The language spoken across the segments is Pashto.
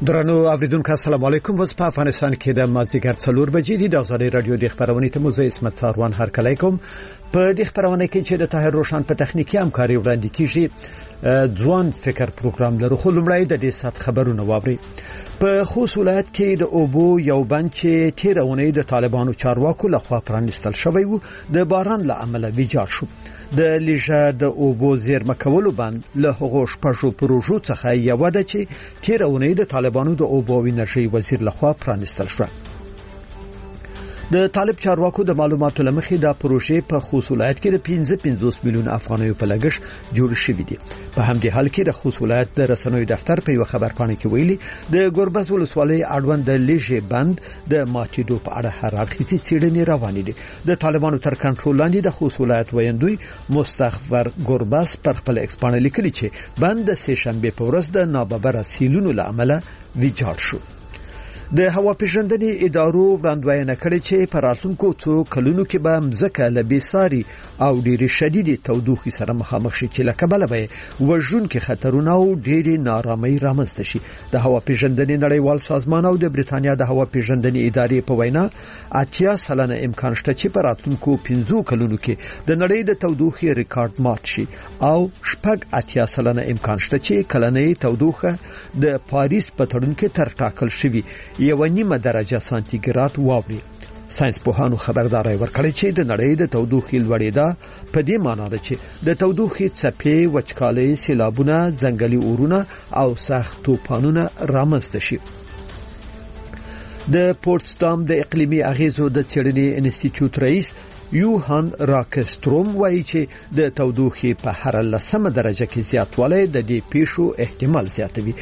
درنو اوریدونکو السلام علیکم. وس په افغانستان کې د مازیګر 4 بجې د ازادي رادیو د خبرونې ته موزه اسمت څاروان هر کله کوم په د خبرونه کې چې د طاهر روشن په تخنیکی همکاري وړاندې کیږي. ځوان فکر پروګرام لرو خو لمړی د دې سات خبرونه واوري. په خوست ولایت کې د اوبو یو بند چې تیرونه د طالبانو چارواکو لخوا پرانستل شوی وو د باران له امله ویجاړ شو. د لیژه د اوبو زیرمه کولو بند له هغو شپږو پروژو څخه یو ده چې تیرونه د طالبانو د اوبو او انرژي وزیر لخوا پرانستل شو. د طالب چارواکو د معلوماتو لمخې دا پروژې په خوست ولایت کې د 55 میلیون افغانیو په لګښت جوړ شوې دي. په همدې حال کې د خوست ولایت د رسنوي دفتر په یو خبرپاڼه کې ویلي د ګوربز ولسوالۍ اړوند د لیژه بند د ماتیدو په اړه هر اړخیزې څېړنې روانې دي. د طالبانو تر کنټرول لاندې د خوست ولایت ویندوی مستغفر ګوربز پر خپل ایکسپانه لیکلي چې بند د سه شنبه په ورځ د ناببره سیلونو له امله ویجاړ شو. د هوا پیژندنې ادارو وړاندوینه کړې چې په راتلونکو څو کلونو کې به مځکه له بېساري او ډېرې شدیدې تودوخې سره مخامخ شي چې له کبله به وژونکي خطرونه او ډېرې نارامۍ رامنځته شي. د هوا پیژندنې نړیوال سازمان او د بریتانیا د هوا پیژندنې ادارې په وینا 80% امکان شته چې په راتلونکو 15 کلونو کې د نړۍ د تودوخې ریکارډ مات شي او 80% امکان شته چې کلنۍ تودوخه د پاریس په تړون کې تر ټاکل شوی 1.5 درجه سانتیګراد واوړي. ساينس پوهانو خبرداري ورکړې چې د نړۍ د تودوخې لوړېدا په دې معنی ده چې د تودوخې څپې، وچکالي، سیلابونه، ځنګلي اورونه او سخت طوفانونه رامنځته شي. د پورتسدام د اقلیمي اغیزو د څېړنې انسټیټیوټ رئیس یوهان راکستروم وایي چې د تودوخې په هر 10 درجه کې زیاتوالی د دې پیښو احتمال زیاتوي.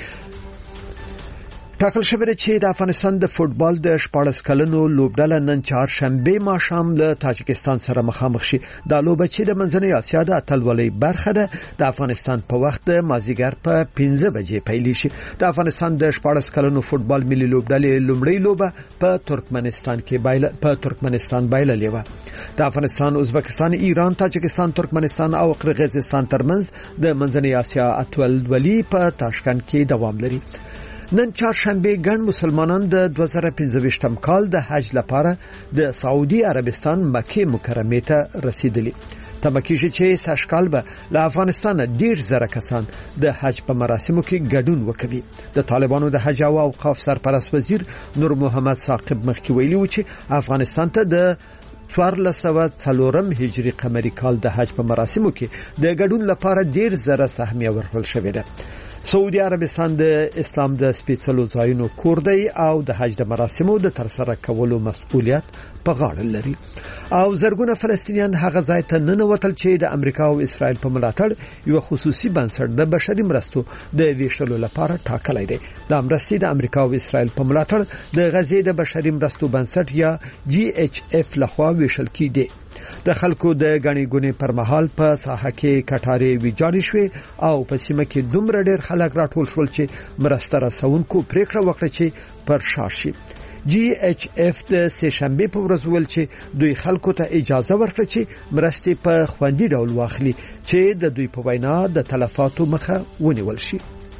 ټاکل شوی چې د افغانستان د فوتبال د 14 کلنو لوبډله نن چهارشنبه ماښام له تاجکستان سره مخامخ شي. دا لوبه چې د منځنۍ اسیا د اتلولۍ برخه ده د افغانستان په وخت د مازیګر په 15 بجې پیل شي. د افغانستان د 14 کلنو فوتبال ملي لوبډلې لومړی لوبه په ترکمنستان بایللې و. د افغانستان، ازبکستان، ایران، تاجکستان، ترکمنستان او قرغیزستان ترمنځ د منځنۍ اسیا اتلولۍ په تاشکند کې دوام لري. نن چهارشنبه ګڼ مسلمانان د 2015 کال د حج لپاره د سعودي عربستان مکه مکرمه ته رسیدلی. تمکیږي چې ساشکال به له افغانستان ډیر زره کسان د حج په مراسمو کې ګډون وکړي. د طالبانو د حج او اوقاف سرپرست وزیر نور محمد ثاقب مخکې ویلي و چې افغانستان ته د 1404 هجری قمری کال د حج په مراسمو کې د ګډون لپاره ډیر زره سهمیه ورکړل شوې ده. سعودي عربستان د اسلام د سپېڅلو ځایونو کور دی او د حج د مراسمو د ترسره کولو مسؤلیت په غاړه لري. او زرګونه فلسطینیان هغه ځای ته ننوتل چې د امریکا او اسرائیل په ملاتړ یو خصوصي بنسټ د بشري مرستو د ویشلو لپاره ټاکلی دی. د مرستې د امریکا او اسرائیل په ملاتړ د غزې د بشري مرستو بنسټ یا GHF لخوا ویشل کیږي. د خلکو د غنی ګونی پر مهال په ساحه کې کټارې ویجاړې شوې او په سیمه کې دومره ډېر خلک راټول شول چې مرسته رسونکو پریکړه وکړه چې پر شا شي. GHF د سه شنبه په ورځ ویل چې دوی خلکو ته اجازه ورکړه چې مرستې په خوندي ډول واخلي چې د دوی په وینا د تلفاتو مخه ونیول شي.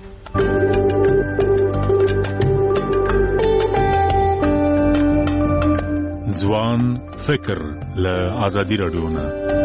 ځوان فکر له آزادی رادیو نه.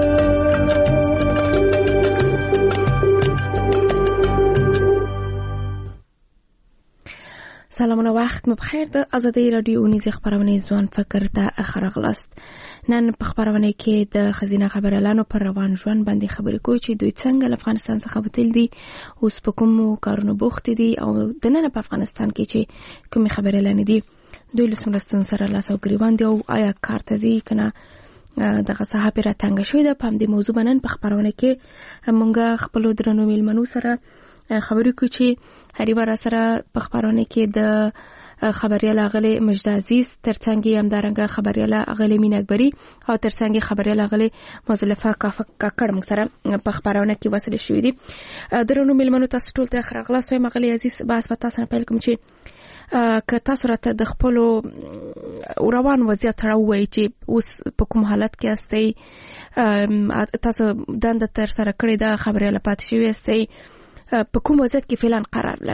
سلامونه، وخت مو بخیر. د آزادی رادیو نيزي خبرونه ځوان فکر ته اخرغلست. نن په خبرونه کې د خزینه خبرلانو پر روان ژوند باندې خبرې کوي چې دوی څنګه له افغانستان څخه وتل دي، اوس په کومو کارونو بوخت دي او د نن په افغانستان کې چې کومې خبرلانې دي دوی له څومره سره لاس او ګریوان دي او آیا کار ته ځي کنه. دغه صحافه را تنګ شوې ده. په دې موضوع باندې په خبرونه کې موږ خپل درنو میلمنو سره خبرې کوي چې هریوار سره په خبرونه کې د خبريال اغلی مجد عزیز، ترڅنګ هم دارنګه خبريال اغلی مین اکبری او ترڅنګ خبريال اغلی مزلفه کاکړ موږ سره په خبرونه کې وصل شوې دي. درنو میلمنو تاسو ټول ته خراغلاس وایم. اغلی عزیز باس په تاسو نه پیل کوم چې که تاسو راته د خپل روان وضعیت راووایئ چې اوس په کوم حالت کې استئ، تاسو دنده تر سره کړې ده، خبريال پاتې شوې استئ، په کوم وضعیت کې فعلا قرار لري؟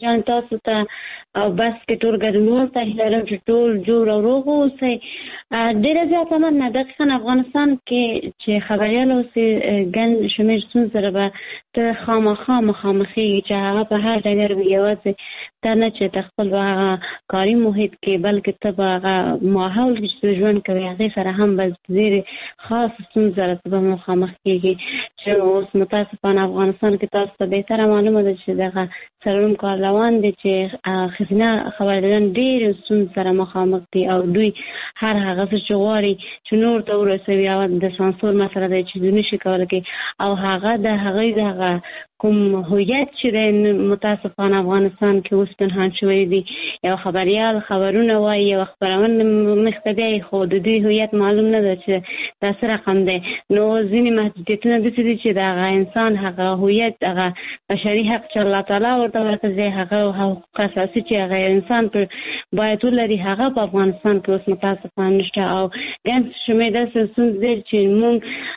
جان تاسو ته او بس کې ټول ګډونوال ته هیله لرم چې ټول جوړ او روغ اوسئ. ډېره زیاته مننه. دقیقاً افغانستان کې چې خبریال اوسي ګڼ شمېر ستونزو سره به ته خامخا مخامخېږي چې هغه په هر ډګر وي، یوازې دا نه چې ته خپل هغه کاري محیط کې بلکې ته به هغه ماحول کې چې ژوند کوي هغې سره هم به ډېرې خاص ستونزو سره ته به مخامخ کېږي چې اوس متاسفانه افغانستان کې تاسو ته بهتره معلومه ده چې دغه څلورم کال روان دی چې ښځینه خبریالان ډېرې ستونزو سره مخامخ دي او دوی هر هغه څه چې غواړي چې نور ته ورسوي او د سانسور مسله ده چې دوی نشي کولی کوي او هغه د هغوی دغه کوم هویت چې دی متاسفانه افغانستان کې اوس پنهان شوی دی. یو خبریال خبرونه وایي، یو خبرونه مخته بیایي، خو د دوی هویت معلوم نه ده چې دا څه رقم دی. نو ځینې محدودیتونه داسې دي چې د هغه انسان هغه هویت، هغه بشري حق چې الله تعالی ورته ورکړی، هغه حقوق اساسي چې هغه انسان پر باید ولري، هغه په افغانستان کې اوس متاسفانه نشته. او ګڼ شمېر داسې ستونزې دي چې موږ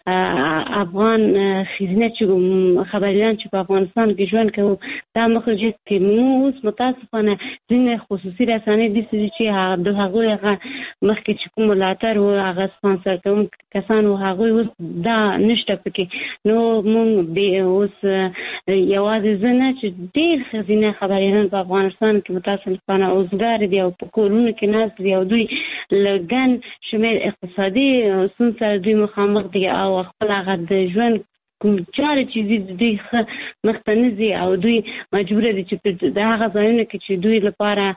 افغان ښځینه چې خبریالان چې په افغانستان کې ژوند کوو دا مخرجت کې موږ اوس متاسفانه ځینې خصوصي رسنۍ داسې دي چې د هغوی هغه مخکې چې کوم ملاتړ و هغه سپانسر کوونکي کسان و هغوی اوس دا نشته پکې. نو موږ اوس یوازې زه نه چې ډېر ښځینه خبریالان په افغانستان کې متاسفانه اوزګار دي او په کورونو کې ناست دي او دوی له ګڼ شمېر اقتصادي ستونزو سره دوی مخامخ دي او خپل هغه د ژوند کوم چارې چې دوی ښه مخته نه ځي او دوی مجبوره دي چې د هغه ځایونو کې چې دوی لپاره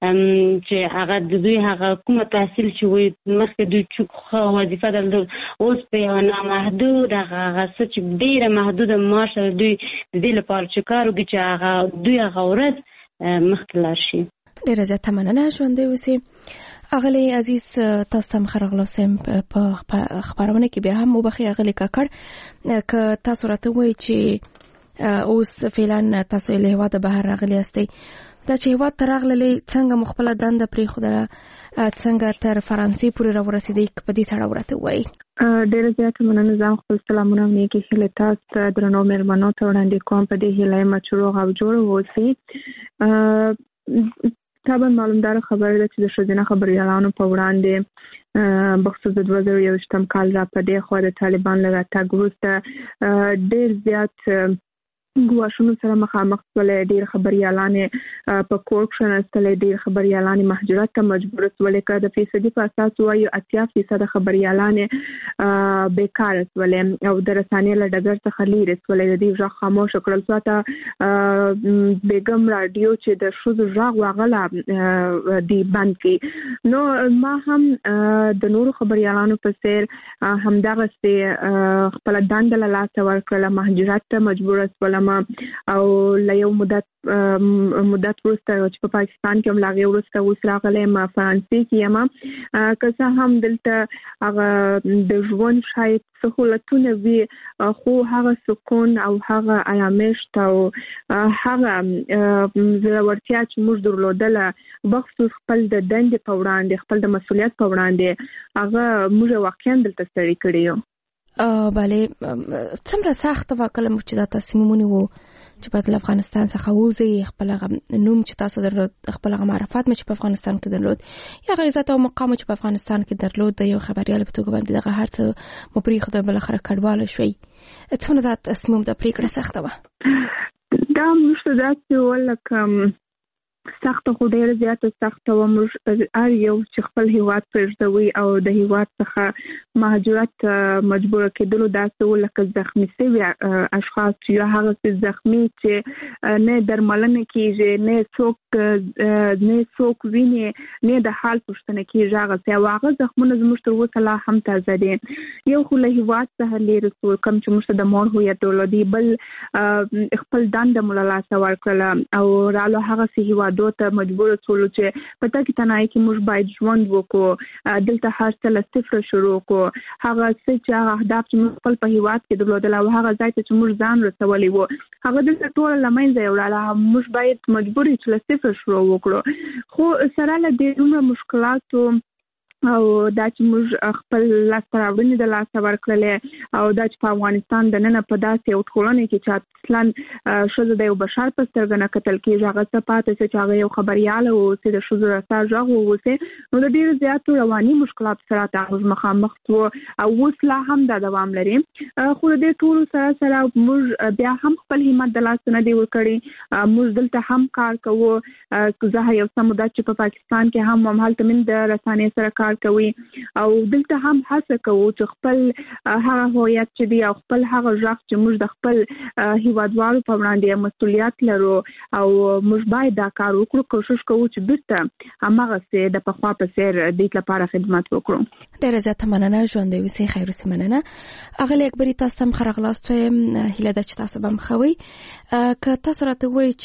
چې هغه د دوی هغه کومه تحصیل چې وي مخکې دوی ښه وظیفه درلود اوس په یوه نامحدود هغه څه چې ډېره محدوده معاش دوی د دې لپاره چې کار وکړي چې هغه دوی هغه ورځ مخکې لاړ شي. ډېره زیاته مننه. ژوندی اوسئ. اغلی عزیز، تاسو ته خرغلاسم په خبرونه کې بیا هم وبخي اغلی کاکړ که تاسو راته وایي چې اوس فعلا تاسو له هوا د بهر راغلی استئ، دا چې هوا ته راغللی څنګه مخبله دنده پرېښودله، څنګه تر فرانسې پورې راورسېدئ، په دې تړاو راته وایي. ډېره زیاته مننه. زه هم خپل سلامونه او نیکې هیلې تاسو ته درنو مېلمنو ته وړاندې کوم. په دې هیله یم چې روغ او جوړ واوسئ. طبعا معلومدار خبر ده چې د ښځینه خبریالانو په وړاندې بخصوص د 2021 کال را په دې خوا د طالبان له راتګ وروسته ډېر زیات ګواښونو سره مخامخ شولې. ډېر خبریالانې په کور کښېناستلې، ډېر خبریالانې مهاجرت ته مجبوره شولې. که د فیصدي په اساس ووایو 80% خبریالانې بېکاره شولې او د رسنۍ له ډګر څخه لیرې شولې. د دې غږ خاموشه کړل شو. ته بیګم راډیو چې د ښځو غږ واغله دی بند کړي. نو ما هم د نورو خبریالانو په څېر همدغسې خپله دنده له لاسه ورکړله، مهاجرت ته مجبوره شولم او له یو مدت وروسته چې په پاکستان کې هم له هغې وروسته اوس راغلی یم فرانسې کې یم. که څه هم دلته هغه د ژوند شاید سهولتونه وي خو هغه سکون او هغه آرامښت او هغه زړورتیا چې موږ درلودله بخصوص خپل د دندې په وړاندې، خپل د مسؤلیت په وړاندې، هغه موږ واقعا دلته ستړي کړي یو. بله، څومره سخت و کله موږ چې دا تصمیمونه وو چې باید له افغانستان څخه ووځئ، خپل نوم چې تاسو درلود، خپل معرفت مې چې په افغانستان کې درلود، یا عزت او مقام چې په افغانستان کې درلود، د یو خبریال په توګه باندې دغه هر څه مو پرېښوده، بالاخره کډواله شوئ. څومره دا تصمیم د پرېکړه سخته وه؟ دا موږ ته داسې وه لکه سخته، خو ډېره زیاته سخته وه. موږ هر یو چې خپل هیواد پرېږدوي او د هیواد څخه مهاجرت مجبوره کېدلو داسې و لکه زخمي شوي اشخاص یا هغسې زخمي چې نه درملنه کېږي، نه څوک ویني، نه د حال پوښتنه کېږي هغسې. او هغه زخمونه زموږ تر اوسه لا هم تازه دي. یو خو له هیواد څخه لیرې شو، کوم چې موږ ته د مور هویت درلودي، بل خپل دنده مو له لاسه ورکړله او رالو هغسې هیواد دو ته مجبور شولو چې په تکي تنهایی کې موږ باید ژوند وکړو، دلته هر څه له صفر شروع کړو. هغه څه چې هغه اهداف چې موږ خپل په هیواد کې درلودل او هغه ځای ته چې موږ ځان رسولی وو هغه دلته ټول له منځه یوړله. موږ باید مجبور یو چې له صفر شروع وکړو. خو سره له دې دومره مشکلاتو او دا چې موږ خپل لاسته راوړنې د لاسه ورکړلې او دا چې په افغانستان د نن په داسې یو ټولنه کې چې اصلاً ښځه د یو بشر په سترګه نه کتل کېږي، هغه څه پاتې چې هغه یو خبریال اوسي، د ښځو د سر غږ واوسي، نو د ډېرو زیاتو رواني مشکلاتو سره موږ مخامخ شو او اوس لا هم دا دوام لري. خو د دې ټولو سره موږ بیا هم خپل همت د لاسه نه دی ورکړی. موږ دلته هم کار کوو. زه یو څه موده چې په پاکستان کې هم همالته من د رسانې سره کار کوي او دلته هم هڅه کوو چې خپل هغه هویت چې دی او خپل هغه ځواک چې موږ د خپل هیوادوالو په وړاندې مسؤلیت لرو او موږ باید دا کار وکړو، کوشش کوو چې بیرته هماغه څه د پخوا په څیر د دې لپاره خدمت وکړو. ډېره زیاته مننه ژوندۍ اوسئ. خیر اوسئ. مننه اغلی اکبري، تاسو هم ښه راغلاست. هیله ده چې تاسو به هم ښه وئ. که تاسو راته ووایئ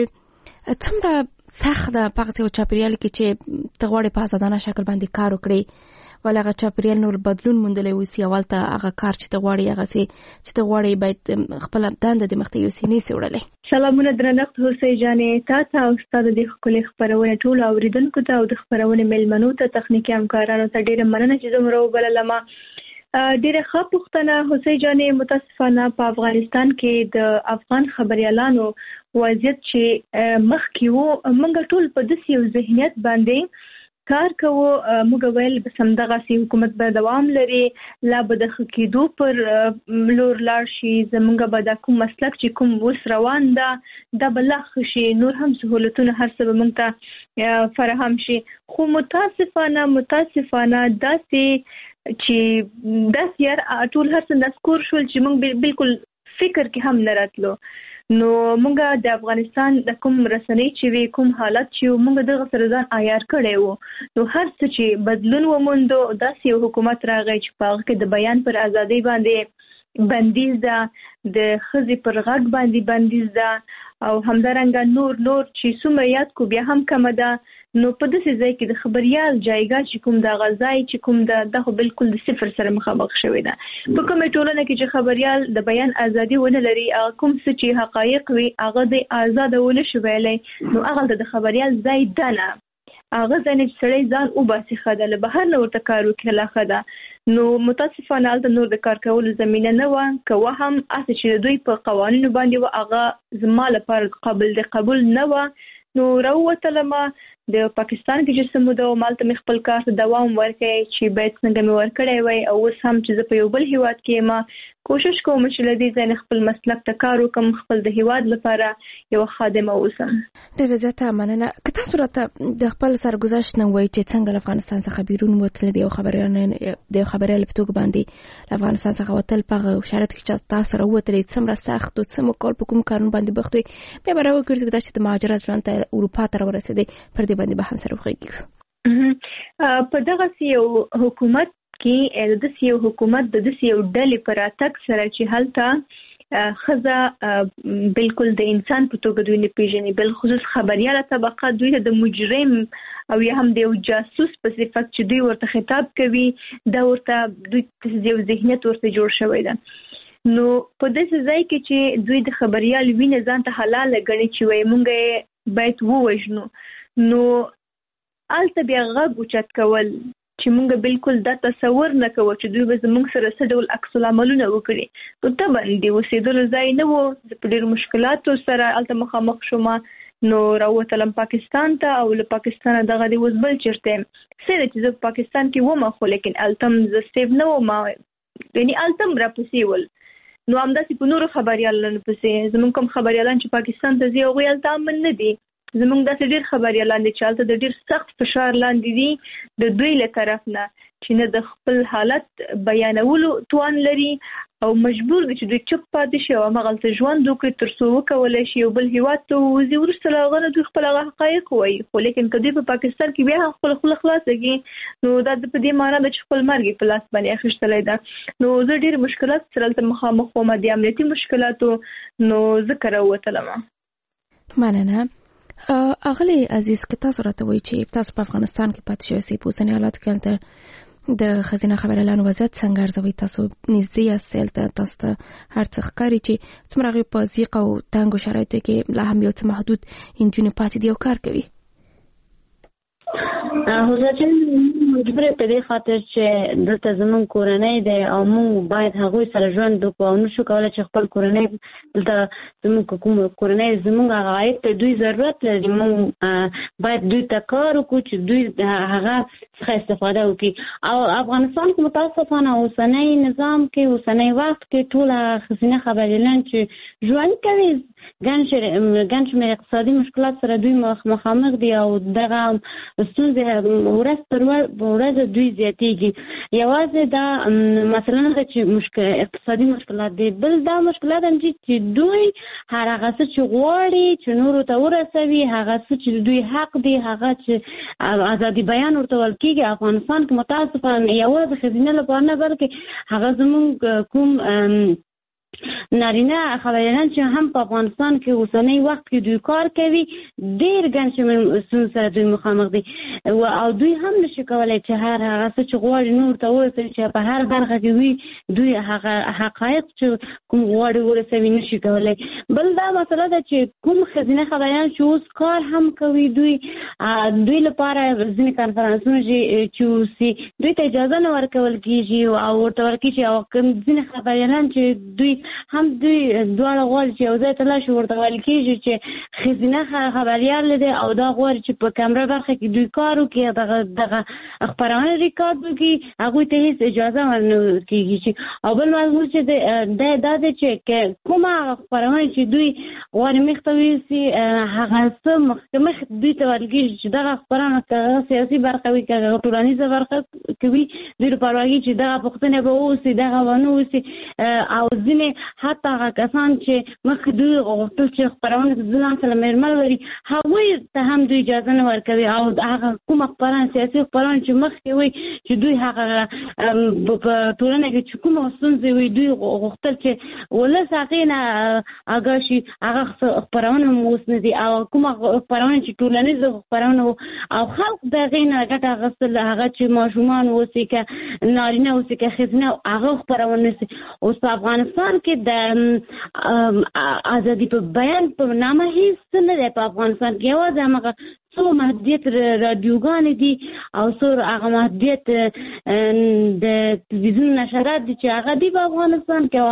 چې څومره سخت ده په هغه چاپیریال کې چې ته غواړې په ازادانه شکل باندې کار وکړې، ولې هغه چاپیریال نور بدلون موندلی اوسي، اولته هغه کار چې ته غواړې هغسې چې ته غواړې باید خپله دنده د مخته یوسي نسي وړلی. سلامونه درنښت هوسۍ جانې، تا ته او ستا د دې ښکلې خپرونې ټولو اورېدونکو ته او د خپرونې میلمنو ته، تخنیکي همکارانو ته ډېره مننه چې زه مو راوبللم. ډېره ښه پوښتنه هوسۍ جانې. متاسفانه په افغانستان کې د افغان خبریالانو وضعیت چې مخکې وو، موږ ټول په داسې یو ذهنیت باندې کار کوو. موږ ویل بس همدغسې حکومت به دوام لري، لا به د ښه کېدو پر لور لاړ شي، زموږ به دا کوم مسلک چې کوم اوس روان ده دا به لا ښه شي، نور هم سهولتونه هر څه به موږ ته فراهم شي. خو متاسفانه داسې چې داسې ټول هر څه نسکور شول چې موږ بالکل فکر کې هم نه راتلو. نو موږ د افغانستان د کوم رسنۍ چې وي، کوم حالت چې موږ دغه سره ځان عیار کړی وو، نو هر څه چې بدلون وموندو، داسې یو حکومت راغی چې په هغه کې د بیان پر ازادۍ باندې بندیز ده، د ښځې پر غږ باندې بندیز ده او همدارنګه نور چې څومره یاد کو بیا هم کمه ده. نو په داسې ځای کې د خبریال جایګاه چې کوم د غځای چې کوم د خو بالکل د صفر سره مخامخ شوی ده. په کومه ټولنه کې چې خبریال د بیان ازادي ونه لري، هغه کوم څه چې حقایق وي هغه د آزاد ونه شي ویلی، نو هغه د خبریال ځای ده نه، هغه ځای نه چې سړی ځان وباسي ښه ده، له بهر نه ورته کار وکړي لا ښه ده. نو متاسفانه هلته نور د کار کولو زمینه نه وه، که وه هم هسې چې دوی په قوانینو باندې وه، هغه زما لپاره قابل د قبول نه وه. نو راووتلم د پاکستان کې چې څه موده وم، هلته مې خپل کار ته دوام ورکړی چې باید څنګه مې ورکړی وی، او اوس هم چې زه په یو بل هیواد کې یم، کوشش کوم چې له دې ځای نه خپل مسلک ته کار وکړم، خپل د هیواد لپاره یوه خادمه اوسم. ډېره زیاته مننه. که تاسو راته د خپل سرګذشت نه وایئ چې څنګه له افغانستان څخه بیرون وتلي، د یو خبریال په توګه باندې له افغانستان څخه وتل په هغه شرایطو کې چې تاسو راوتلئ څومره سخت و څه مو کول، په کوم کارونو باندې بوخت وئ، بیا به راوګرځو دا چې د مهاجرت ژوند ته اروپا ته راورسېدئ، پر دې باندې به هم سره وغږیږو. په دغسې یو حکومت کې د داسې یو حکومت د داسې یو ډلې په راتګ سره چې هلته ښځه بالکل د انسان په توګه دوی نه پیژني، بالخصوص خبریاله طبقه دوی ته د مجرم او یا هم د یو جاسوس په صفت چې دوی ورته خطاب کوي، دا ورته دوی یو ذهنیت ورته جوړ شوی ده. نو په داسې ځای کې چې دوی د خبریال وینه ځان ته حلاله ګڼي چې وایي موږ یې باید ووژنو، نو هلته بیا غږ اوچت کول چې موږ بالکل دا تصور نه کوو چې دوی به زموږ سره څه ډول عکس العملونه وکړي. نو طبعا د اوسېدلو ځای نه و، زه په ډېرو مشکلاتو سره هلته مخامخ شوم. نو راووتلم پاکستان ته او له پاکستانه دغه د اوس بل چېرته یم. څه ده چې زه په پاکستان کې وم، خو لیکن هلته هم زه سیف نه وم، یعنې هلته هم راپسې ول. نو همداسې په نورو خبریالانو پسې زموږ کوم خبریالان چې پاکستان ته ځي هغوی هلته امن نه دي. زموږ داسې ډېر خبریالان دي چې هلته د ډېر سخت فشار لاندې دي د دوی له طرف نه، چې نه د خپل حالت بیانولو توان لري او مجبور دي چې دوی چپ پاتې شي او هماغلته ژوند وکړي تر څو وکولی شي یو بل هیواد ته ووځي. وروسته له هغه نه دوی خپل هغه حقایق وایي، خو لیکن که دوی په پاکستان کې بیا هم خپله خوله خلاصه کړي، نو دا په دې معنا ده چې خپل مرګ یې په لاس باندې اخیستلی ده. نو زه ډېر مشکلات سره هلته مخامخ وم، د امنیتي مشکلاتو، نو ځکه راووتلم. مننه. اغلی عزیز، که تاسو راته وایئ چې تاسو په افغانستان کې پاتې شوئ سئ، په اوسني حالاتو کې هلته د ښځینه خبریالانو وضعیت څنګه ارزوئ؟ تاسو نږدې یاست هلته، تاسو ته هر څه ښکاري چې څومره هغوی په ضیق او تنګو شرایطو کې لا هم یو څه محدود نجونې پاتې دي او کار کوي؟ مجبور په دې خاطر چې دلته زموږ کورنۍ دی او موږ باید هغوی سره ژوند وکړو او نشو کولی چې خپل کورنۍ دلته زموږ کوم کورنۍ زموږ هغه عاید ته دوی ضرورت لري، موږ باید دوی ته کار وکړو چې دوی هغه څخه استفاده وکړي. او افغانستان کې متاسفانه اوسنی نظام کې اوسنی وخت کې ټول ښځینه خبریالان چې ژوند کوي ګڼ شمېر اقتصادي مشکلات سره دوی مخامخ دي او دغه ستونزې ورځ تر ورځ دوی زیاتېږي. یوازې دا مثلا ده چې اقتصادي مشکلات دي، بل دا مشکلات هم چې دوی هر هغه څه چې غواړي چې نورو ته ورسوي، هغه څه چې دوی حق دي، هغه چې ازادي بیان ورته ویل کېږي. افغانستان کې متاسفانه یوازې ښځینه لپاره نه بلکې هغه زموږ کوم نارینه خبریالان چې هم په افغانستان کې اوسنی وخت کې دوی کار کوي ډېر ګڼ شمېر ستونزو سره دوی مخامخ دي او دوی هم نشي کولی چې هر هغه څه چې غواړي نور ته ورسوي چې په هر برخه کې وي دوی هغه حقایق چې کوم غواړي ورسوي نشي کولی. بل دا مسله ده چې کوم ښځینه خبریالان چې اوس کار هم کوي دوی لپاره ځینې کنفرانسونه چې اوسي دوی ته اجازه نه ورکول کېږي او ورته ویل کېږي او کوم ځینې خبریالان چې دوی هم دوی دواړه غواړي چې یو ځای ته لاړ شي ورته ویل کېږي چې ښځینه خبریال دی او دا غواړي چې په کمره برخه کې دوی کار وکړي، دغه خپرونه ریکارډ وکړي، هغوی ته هېڅ اجازه ورنه کېږي چې او بل موضوع چې دا دی چې کومه خپرونه چې دوی غواړي مخ ته ویوسي هغه څه مخکې دوی ته ویل کېږي چې دغه خپرونه که سیاسي برخه وي که ټولنیزه برخه کې وي دوی لپاره وایي چې دغه پوښتنې به واوسي دغه به نه اوسي. او ځینې حتی هغه کسان چې مخکې دوی غوښتل چې خپرونه د ځان سره میرمن لري هغوی ته هم دوی اجازه نه ورکوي او هغه کومه خپرونه سیاسي خپرونه چې مخکې وي چې دوی هغه په ټولنه کې چې کومه ستونزې وي دوی غوښتل چې ولس هغې نه آګاه شي هغه خپرونه هم اوس نه دي او کومه خپرونه چې ټولنیزه خپرونه او خلق د هغې نه ګټه اخیستل هغه چې ماشومان اوسي که نارینه اوسي که ښځینه هغه خپرونه اوسي. اوس په افغانستان کې د ازادي په بیان په نامه هیڅ نه دی په افغانستان کې، یوازې همغه څو محدودیت رادیوګانې دي او څو هغه محدودیت د تلویزیون نشرات دي چې هغه دي په افغانستان کې او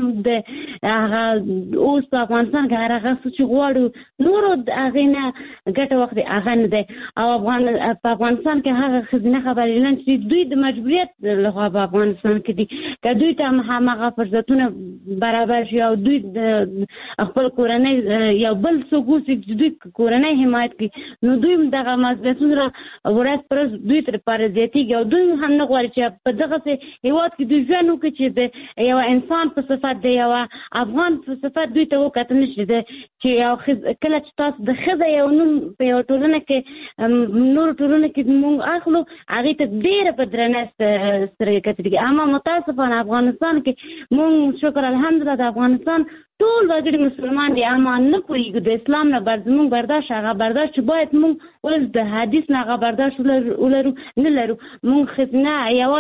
هغه اوس په افغانستان کې هر هغه څه چې غواړو نورو هغې نه ګټه واخلي هغه نه دی. او په افغانستان کې هغه ښځینه خبریالان چې دوی د مجبوریت لخوا په افغانستان کې دي که دوی ته هماغه فرصتونه برابر شي او دوی خپل کورنۍ یو بل څوک اوسي چې دوی کورنۍ حمایت کوي نو دوی دغه مسؤلیتونه ورځ پر ورځ دوی تر پاره زیاتېږي او دوی هم نه غواړي چې په دغسې هېواد کې دوی ژوند وکړي چې د یو انسان په صفت د یوه افغان په صفت دوی ته وکتل نه شي چې یو کله چې تاسو د ښځه یو نوم په یوه ټولنه کې نورو ټولنو کې موږ اخلو هغې ته ډېره په درنه سترګې کتل کېږي. اما متاسفانه افغانستان کې موږ شکر الحمدلله د افغانستان ټول وګړي مسلمان دي اما نه پوهېږو د اسلام نه زموږ برداشت هغه برداشت چې باید موږ اوس د حدیث نه هغه برداشت ولرو نه لرو. موږ ښځینه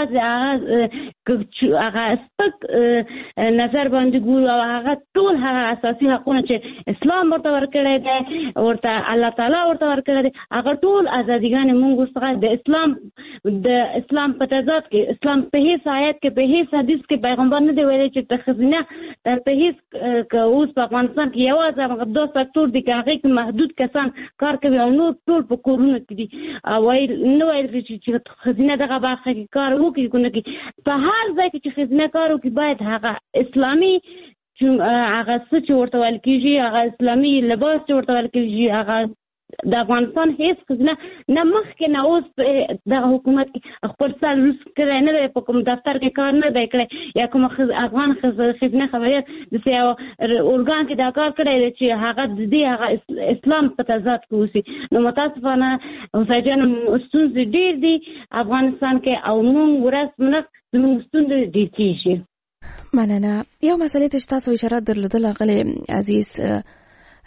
یوازې هغه سپک نظر باندې ګورو او هغه ټول هغه اساسي حقونه چې اسلام ورته ورکړی دی ورته الله تعالی ورته ورکړی دی هغه ټول ازادیګانې موږ ورڅخه د اسلام په تضاد کې اسلام په هېڅ آیت کې په هېڅ حدیث کې پیغمبر نه دی ویلی چې د ښځینه په هېڅ که اوس په افغانستان کې یوازې هغه دوه سکتور دي که هغې کې محدود کسان کار کوي او نور ټول په کورونو کې دي او نه ویل کېږي چې ښځینه دغه برخه کې کار وکړي که نه کړي. په هر ځای کې چې ښځینه کار وکړي باید هغه اسلامي هغه څه چې ورته ویل کېږي هغه اسلامي لباس چې ورته ویل کېږي هغه د افغانستان هېڅ ښځینه نه مخکې نه اوس دغه حکومت کې خپل سر روس کړی نه دی په کوم دفتر کې کار نه دی کړی یا کومه افغان ښځینه خبریال داسې یو ارګان کې دا کار کړی دی چې هغه د دې هغه اسلام په تضاد کې اوسي. نو متاسفانه حسین جان ستونزې ډېر دي افغانستان کې او موږ ورځ منځ زموږ ستونزې ډېر کېږي. مننه. یو مسئله ته چې تاسو اشاره درلودله غلی عزیز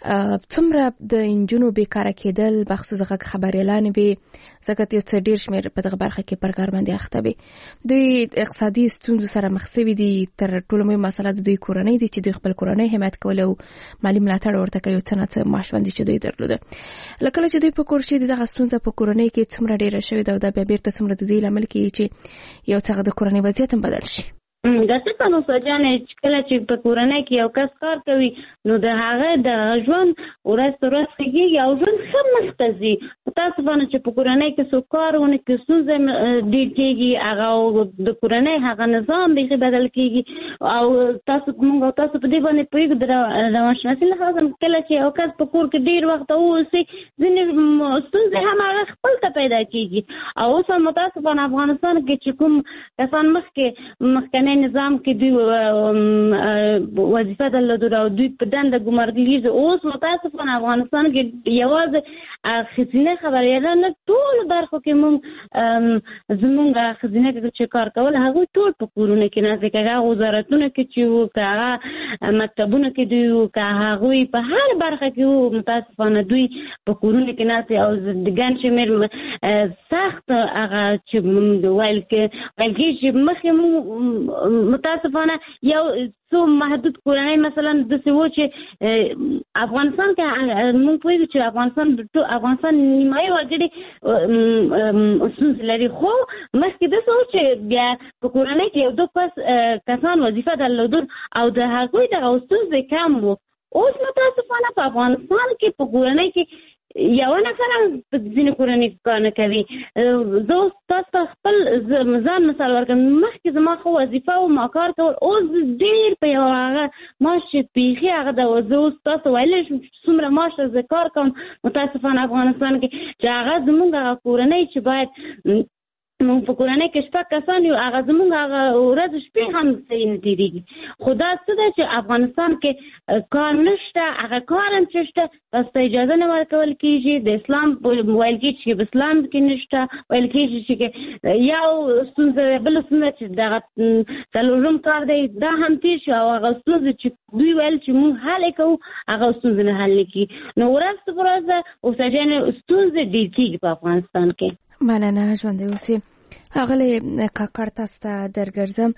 څومره د انجونو بیکاره کېدل بخصوص هغه خبريالان به زکات یو څه ډیر شمیر په دغه برخه کې پر کار باندې اخته وي دوی اقتصادي ستونزو سره مخ شوي دي تر ټولو مهمه مسله د دوی کورنۍ دي چې دوی خپل کورنۍ حمایت کول او مالی ملاتړ ورته کوي څه نه څه معاش باندې چې دوی درلوده لکه چې دوی په کور شي دغه ستونزه په کورنۍ کې څومره ډیره شوې ده او دا بیرته څومره د دې لامل کې چې یو څه د کورنۍ وضعیت هم بدل شي د څه په نوسجانې کله چې په کورنۍ کې یو کس کار کوي نو د هغه د ژوند ورځ تر ورځ کېږي او ژوند ښه مخته ځي تاسو باندې چې په کورنۍ کې څو کارونه کې ستونزې ډېر کېږي هغه د کورنۍ هغه نظام بیخي بدل کېږي او تاسو په دې باندې پوهېږو د روانشناسۍ لحاظ کله چې یو کس په کور کې ډېر وخت واوسي ځینې ستونزې هم هغه خپل ته پیدا کېږي او اوس هم متاسفانه افغانستان کې چې کوم کسان مخکنی نظام کې دوی وظیفه درلوده او دوی په دنده ګمارل اوس متاسفانه افغانستان کې یوازې ښځینه خبریالان نه ټول برخو کې زمونږ ښځینه چې کار کول هغوی ټول په کورونه کې ناست دي که هغه وزارتونه کې چې وو که هغه مکتبونه کې دوی وو که هغوی په هر برخه کې وو متاسفانه دوی په کورونه کې ناست دي او د ګڼ شمېر سخت هغه چې ویل کېږي چې مخکې متاسفانه یو څو محدود کورنۍ مثلا داسې و چې افغانستان کې موږ پوهېږو چې افغانستان نیمایي وګړي ستونزې لري خو مخکې داسې و چې بیا په کورنۍ کې یو 2 کسان وظیفه درلودل او د هغوی دغه ستونزې کم و اوس متاسفانه په افغانستان کې په کورنۍ کې یو نفر په ځینې کورنۍ کار نه کوي زه اوس تاسو ته خپل ځان مثال ورکړم مخکې زما خو وظیفه و ما کار کول اوس ډېر په یو هغه معاش چې بیخي هغه ده زه اوس تاسو ویلی شم چې څومره معاش زه کار کوم متاسفانه افغانستان کې چې هغه زموږ هغه کورنۍ چې باید موږ په کورنۍ کې 6 کسان یو هغه زموږ هغه ورځ شپې هم صحیح نه تېرېږي خو دا څه ده چې افغانستان کې کار نشته هغه کار هم چې شته بس ته اجازه نه ورکول کېږي د اسلام ویل کېږي چې په اسلام کې نشته ویل کېږي چې یو ستونزه بله ستونزه چې دغه څلورم کار دی دا هم تېر شو او هغه ستونزې چې دوی ویل چې موږ حل یې کوو هغه ستونزې نه حل نه کېږي نو ورځ په ورځ اوسېدنې ستونزې ډېر کېږي په افغانستان کې مننه ژوندی اوسئ اغلی کاکړ تاسو ته درګرځم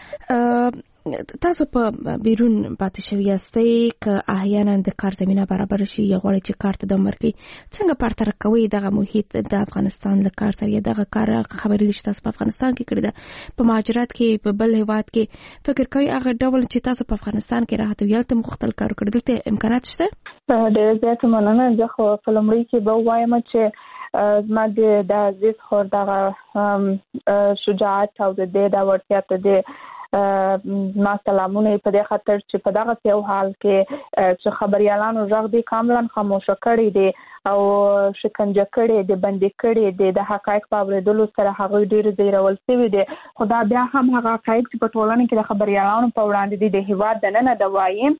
تاسو په بیرون پاتې شوي یاستئ که احیانا د کار زمینه برابر شي یا غواړئ چې کار ته دوام ورکړئ څنګه پرتله کوئ دغه محیط د افغانستان له کار سره یا دغه کار خبرې چې تاسو په افغانستان کې کړې ده په مهاجرت کې په بل هیواد کې فکر کوئ هغه ډول چې تاسو په افغانستان کې راحت او یالته مختل کار کړی دلته امکانات شته ډېر زیات مننه زه خو په لومړي کې به وایم چې زما د عزیز خور دغه شجاعت او د دې د ورتیا ته د ما سلامونه په دې خاطر چې په دغه یو حال کې چې خبريالانو ژغ دي کاملا خاموش کړي دي او شکنجه کړي دي بندي کړي دي د حقایق په اوریدلو سره هغه ډیر زیرول شوی دي خدا بیا هم هغه حقایق چې په ټولنه کې د خبريالانو په وړاندې دي د هیواد د نه دوايي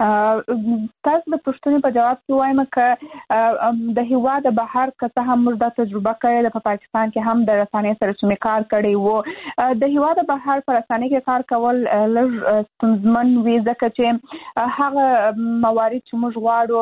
تاسو د پښتنې په جواب کې وایم چې د هیواد بهر کته هم موږ د تجربه کړې په پاکستان کې هم د رسانې سره چې کار کړی وو د هیواد بهر پر رسانې کې کار کول لږ ستونزمن وي ځکه چې هغه موارد چې موږ غواړو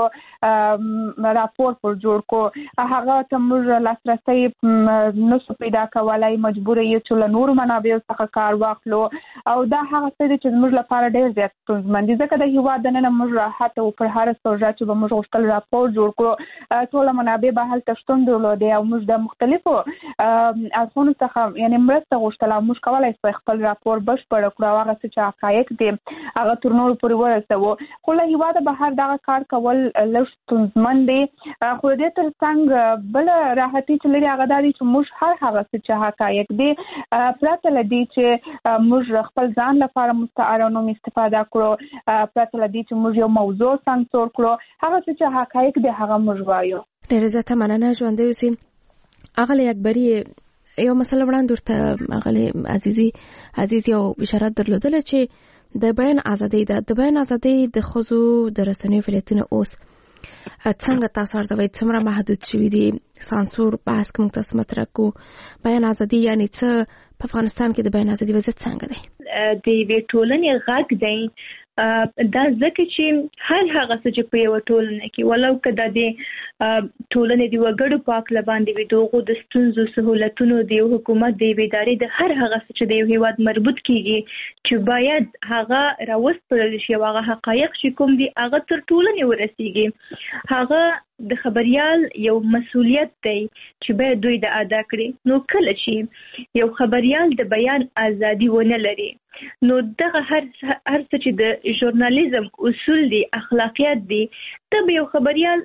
راپور پر جوړ کو هغه ته موږ لاسرسي نشو پیدا کولای مجبور یو چې له نور منابعو څخه کار واخلو او دا هغه څه چې موږ لپاره ډېر زیات ستونزمن دي ځکه د هیواد د نن موږ راحت او پر هر پروژه چې موږ غوښتل راپور جوړ کړو ټول منابع به هلته شتون درلودي او موږ د مختلفو اړخونو څخه یعنی مرسته غوښتل او موږ کولای شو خپل راپور بشپړ کړو هغه چې حقایق دي هغه تر نور پورې ورسوو خو له هیواد بهر دا کار کول لږ ستونزمن دي خو دې تر څنګ بل راحتي چې لري هغه دي چې موږ هر هغه چې حقایق دي پرته لدی چې موږ خپل ځان لپاره مستعارانو استفاده کړو پرته لدی چې موږ یو موضوع سانسور کړو هغه چې حقایق دي هغه موږ وایو ډېر زیاته مننه ژوندی اوسئ اغلی اکبری یو مسله وړاندې ورته اغلی عزیز یو اشاره درلودله چې د بیان ازادي د بیان ازادي د ښځو د رسنیو فعالیتونه اوس څنګه تاسو ارزوئ څومره محدود شوي دي سانسور بحث کوم تاسو مطرح کو بیان ازادي یعنی څه په افغانستان کې د بیان ازادي وضعیت څنګه دی د وی ټولنې غږ دی دا ځکه چې هر هغه څه چې په یو ټولنه کې ولو کدا د ټولنې دی وګړو پاک لباندې وي دغه د ستونزو سہولتونو دی حکومت دی ادارې د هر هغه څه چې د یو هیواد مربوط کیږي چې باید هغه راوستل شي هغه حقایق چې کوم دي هغه تر ټولنې ورسیږي هغه د خبريال یو مسؤلیت دی چې باید دوی د ادا کړي نو کله چې یو خبريال د بیان ازادي ونه لري نو دغه هر څه چې د ژورنالیزم اصول دي اخلاقیات دي ته یو خبريال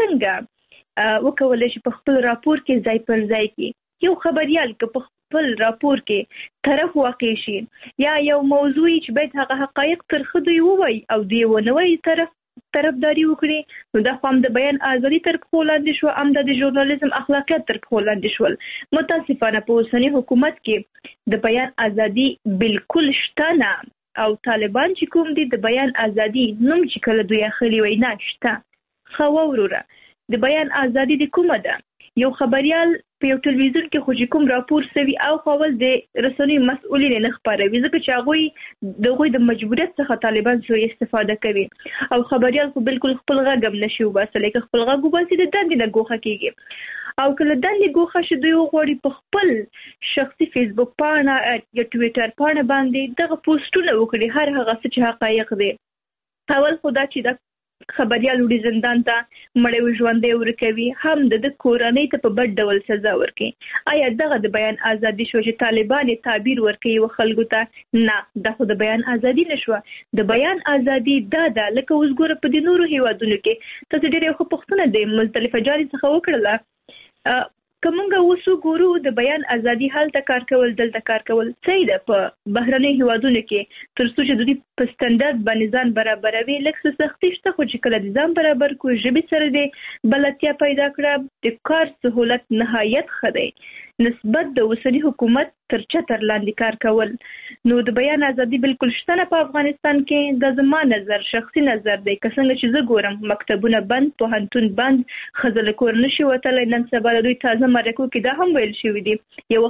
څنګه وکولای شي په خپل راپور کې ځای پر ځای کې یو خبريال که په خپل راپور کې طرف واقع شي یا یو موضوع چې باید هغه حقایق تر خدای ووي او دی ونوي طرفداري وکړي نو دا هم د بیان ازادي تر پښو لاندې شو هم د ژورنالیزم اخلاقیات تر پښو لاندې شول متاسفانه په اوسنی حکومت کې د بیان ازادي بالکل شته نه او طالبان چې کوم دي د بیان ازادي نوم چې کله دوی اخلي وای نه شته خو وروره د بیان ازادي د کومه ده یو خبريال په یو ټلویزیون کې خو کوم راپور سوي او خپل د رسنۍ مسؤلین نه خبروي ځکه چې هغه د مجبوریت څخه طالبان سوء استفاده کوي او خبريال خو بالکل خپل غږم نشي وباسي لکه خپل غږ وباسي د دندې نه ګوښه کیږي او کله دندې ګوښه شي دوی غوړي په خپل شخصي فیسبوک پاڼه یا ټویټر پاڼه باندې دغه پوسټونه وکړي هر هغه څه چې حقایق دي اول خدا چې د خبريال وړي زندان ته مړې ژوندې ورکوي هم د کورنۍ ته په بد ډول سزا ورکوي آیا دغه د بیان ازادي شو چې طالبان تعبیر ورکوي او خلکو ته نه دغه د بیان ازادي نشو د بیان ازادي دا لکه اوس ګوره په د نورو هیوادونو کې تاسو ډېر خو پښتون د مختلفه جاري څخه وکړله کومه اوسو ګورو د بیان ازادي حالت کار کول دلته کار کول صحیح ده په بهرنۍ هیوادونو کې تر څو چې د دې په سټانډرډ باندې ځان برابروي لکه سختي شته خو چې کله د ځان برابر کو ژبه سره د بلدتیا پیدا کړه د کار سہولت نهایت خدای نسبت د اوسنی حکومت تر چتر لاندې کار کول نو د بیان ازادي بالکل شته نه په افغانستان کې د زما نظر شخصي نظر دی که څنګه چې زه ګورم مکتبونه بند پوهنتون بند ښځه کور نشي وتلی نن سبا د دوی تازه مرکو کې دا هم ویل شوي دي یو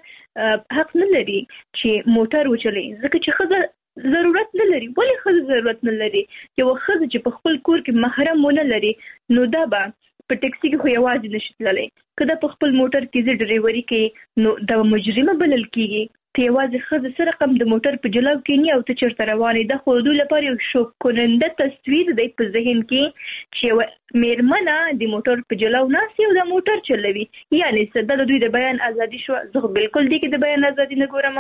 ښځه حق نه لري چې موټر وچلي ځکه چې ښځه ضرورت نه لري ولې ښځه ضرورت نه لري یو ښځه چې په خپل کور کې محرم ونه لري نو دا به په ټیکسي کې خو یوازې نشي تللی که دا په خپل موټر کې زه ډریوري کوي نو دا مجرمه بلل کیږي ته یوازې ښځه څه رقم د موټر په جلو کې نه او ته چېرته روانې ده خو دوی لپاره یو شوک کننده تصویر دی په ذهن کې چې یوه میرمنه د موټر په جلو ناستې او دا موټر چلوي یعنې څه دا د دوی د بیان ازادي شوه زه خو بالکل دې کې د بیان ازادي نه ګورم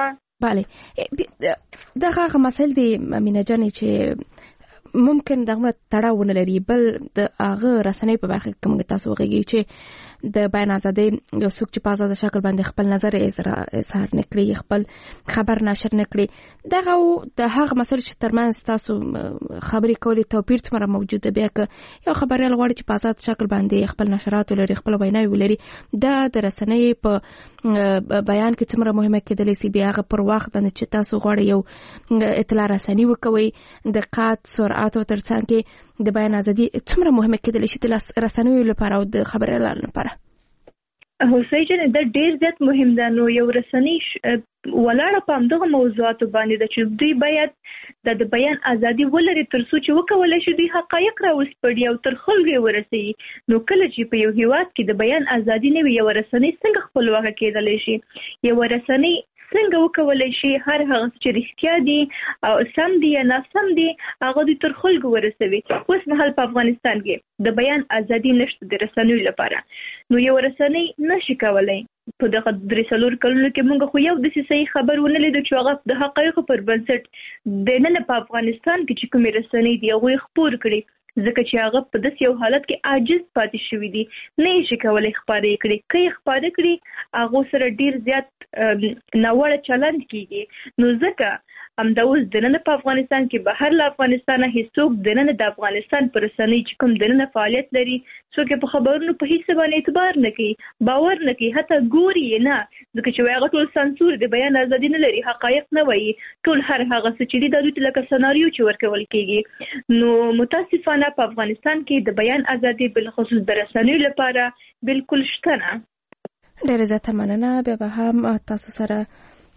بله دغه هغه مسایل دي مینه جانې چې ممکن دغه تړاو نه لري بل د هغه رسنۍ په برخه کې موږ تاسو وغږی چې د بیان ازادي یو څوک چې په آزاد شکل باندې خپل نظر اظهار نکړي خپل خبر نشر نکړي دغه د هغه مسایل چې ترمنځ تاسو خبرې کولې توپیر څومره موجوده بیا که یو خبريال غواړي چې په آزاد شکل باندې خپل نشرات ولري خپل ویناوي ولري دا د رسنۍ په بیان کې څومره مهمه کېدلی سي بیا هغه پر وخت باندې چې تاسو غواړئ یو اطلاع رسنۍ وکوي دقت سرعت او ترڅنګ کې د بیان ازادي څومره مهمه کېدلی شي د رسنیو لپاره او د خبريالانو لپاره هوسۍ جان دا ډیر زیات مهم ده نو یو رسنۍ ولاړه په همدغه موضوعاتو باندې ده چې دوی باید د بیان ازادي ولري تر څو چې وکولای شي دوی حقایق راوسپړي او تر خلکو ورسوي نو کله چې په یو هیواد کې د بیان ازادي نه وي یو رسنۍ څنګه خپلواکه کېدلی شي یو رسنۍ څنګه وکولای شي هر هغه چې رښتیا دي او سم دي یا ناسم دي هغه د تر خلکو ورسوي اوس مهال په افغانستان کې د بیان ازادي نشته د رسنیو لپاره نو یو رسنۍ نشي کولای په دغه 3 کلونو کې موږ خو یو د صحیح خبر ونه لیدو چې هغه د حقایقو پر بنسټ د نن په افغانستان کې چې کومې رسنۍ دی هغه خبر کړي ځکه چې هغه په داس یو حالت کې عاجز پاتې شوی دي نه شي کولای خبرې کړي کوي خبرې کړي هغه سره ډیر زیات ناوړه چلند کیږي نو ځکه همدا اوس د نن په افغانستان کې بهر له افغانستانه هیڅوک د نن د افغانستان پر رسنۍ چې کوم د نن فعالیت لري څوک په خبرونو په هیڅ باندې اعتبار نه کوي باور نه کوي حتی ګوري نه ځکه چې هغه ټول سانسور د بیان ازادي نه لري حقایق نه وایي ټول هر هغه څه چې د دوی لکه سناریو چې ورکول کیږي نو متاسفانه په افغانستان کې د بیان ازادي بل خصوص د رسنیو لپاره بالکل شته نه ډېر زیاته مننه بیا به هم تاسو سره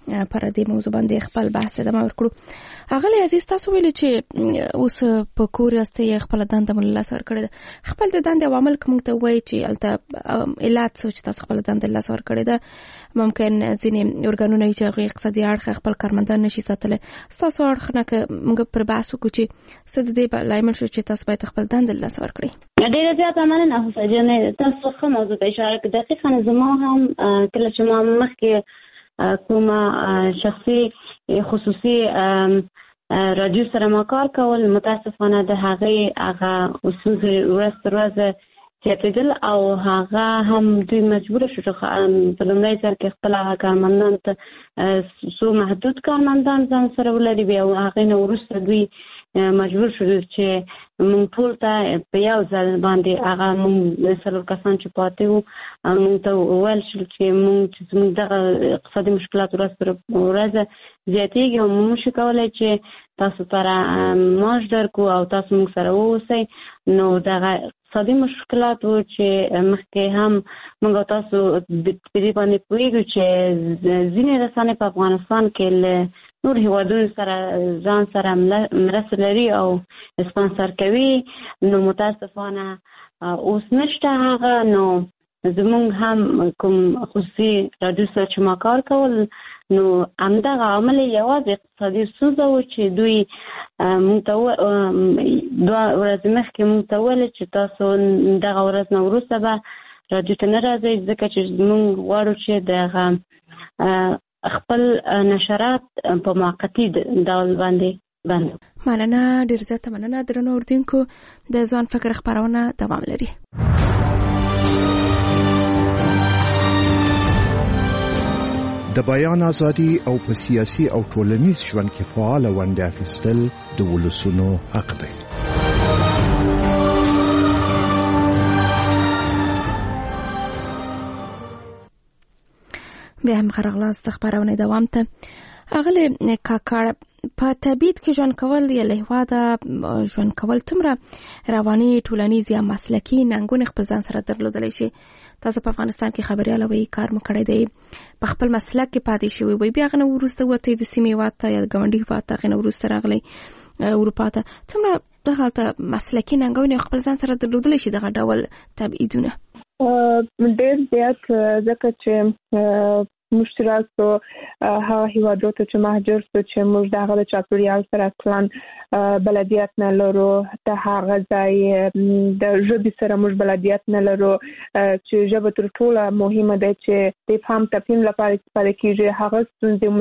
پر دې موضوع باندې خپل بحث ادامه ورکړو. اغلی عزیز تاسو ویل چې اوس په کور یاستئ خپل دنده مل لاس ورکړی ده، خپل د دنده عوامل کوم ته وایي چې الته علت چې تاسو خپل دنده لاس ورکړی ده، ممکن ځینې ارګانونه چې هغه اقتصادي اړخ خپل کارمندان نشي ساتلی، تاسو اړخ نه موږ پر بحث وکړو چې څه د دې لامل شو چې تاسو باید خپل دنده لاس ورکړئ. ډیره زیاته مننه حسین جان، تاسو ښه موضوع ته اشاره کړې. دقیقاً زما هم کله چې ما مخکې کومه شخصي خصوصي رادیو سره ما کار کول، متاسفانه د هغه ستونزې ورځ تر ورځې زیاتېدل او هغه هم دوی مجبور شو چې په لومړي ځل کې خپل کارمندان ته څو محدود کارمندان ځان سره ولري، بیا هغې نه وروسته دوی مجبور شو چې موږ ټول ته په یو ځل باندې هغه موږ څلور کسان چې پاتې وو موږ ته وویل شول چې موږ دغه اقتصادي مشکلات ورځ تر ورځې زیاتېږي او موږ نشو کولی چې تاسو سره معاش درکړو او تاسو موږ سره واوسئ. نو دغه اقتصادي مشکلات و چې مخکې هم موږ تاسو په دې باندې پوهېږو چې ځینې رسنۍ په افغانستان کې له نور هیوادونو سره ځان سره مرسته لري او اسپانسر کوي. نو متاسفانه اوس نشته هغه. نو زمونږ هم کوم خصوصي رادیو سره چې ما کار کول، نو همدغه عامل یوازې اقتصادي ستونزه و چې دوی موږ ته 2 ورځې مخکې موږ ته وویل چې تاسو دغه ورځ نه وروسته به رادیو ته نه راځئ، ځکه چې موږ غواړو چې دغه خپل نشرات په موقتي ډول باندې بند. مننه، ډېر زیاته مننه. درنو اردوونکو، د ځوان فکر خپرونه دوام لري. د بیان ازادي او په سیاسي او ټولنیز ژوند کې فعال ونډه اخیستل د ولسونو حق دی. بیا هم خرغلاست خبرونه دوام ته. اغلی کاکړ په تبعید کې ژوند کول یا له هیواده ژوند کول څومره رواني، ټولنیز یا مسلکي ننګونې خپل ځان سره درلودلی شي. تاسو په افغانستان کې خبرياله وي، کار مو کړی دی، په خپل مسلک کې پاتې شوی وي، بیا غنه وروسته وته د سیمې واته یا ګاونډي واته غنه وروسته راغلی اروپا ته، څومره دغه مسلکي ننګونې خپل ځان سره درلودلی شي دغه ډول تبعیدونه؟ ډېر زیات، ځکه چې مشترک هغه هیوادو ته چې مهاجر شو چې موږ دغه د چاپیریال سره اصلا بلدیت نه لرو، ته هغه ځای د ژبې سره موږ بلدیت نه لرو چې ژبه تر ټوله مهمه ده چې د فهم تفهیم لپاره استفاده کیږي. هغه ستونزې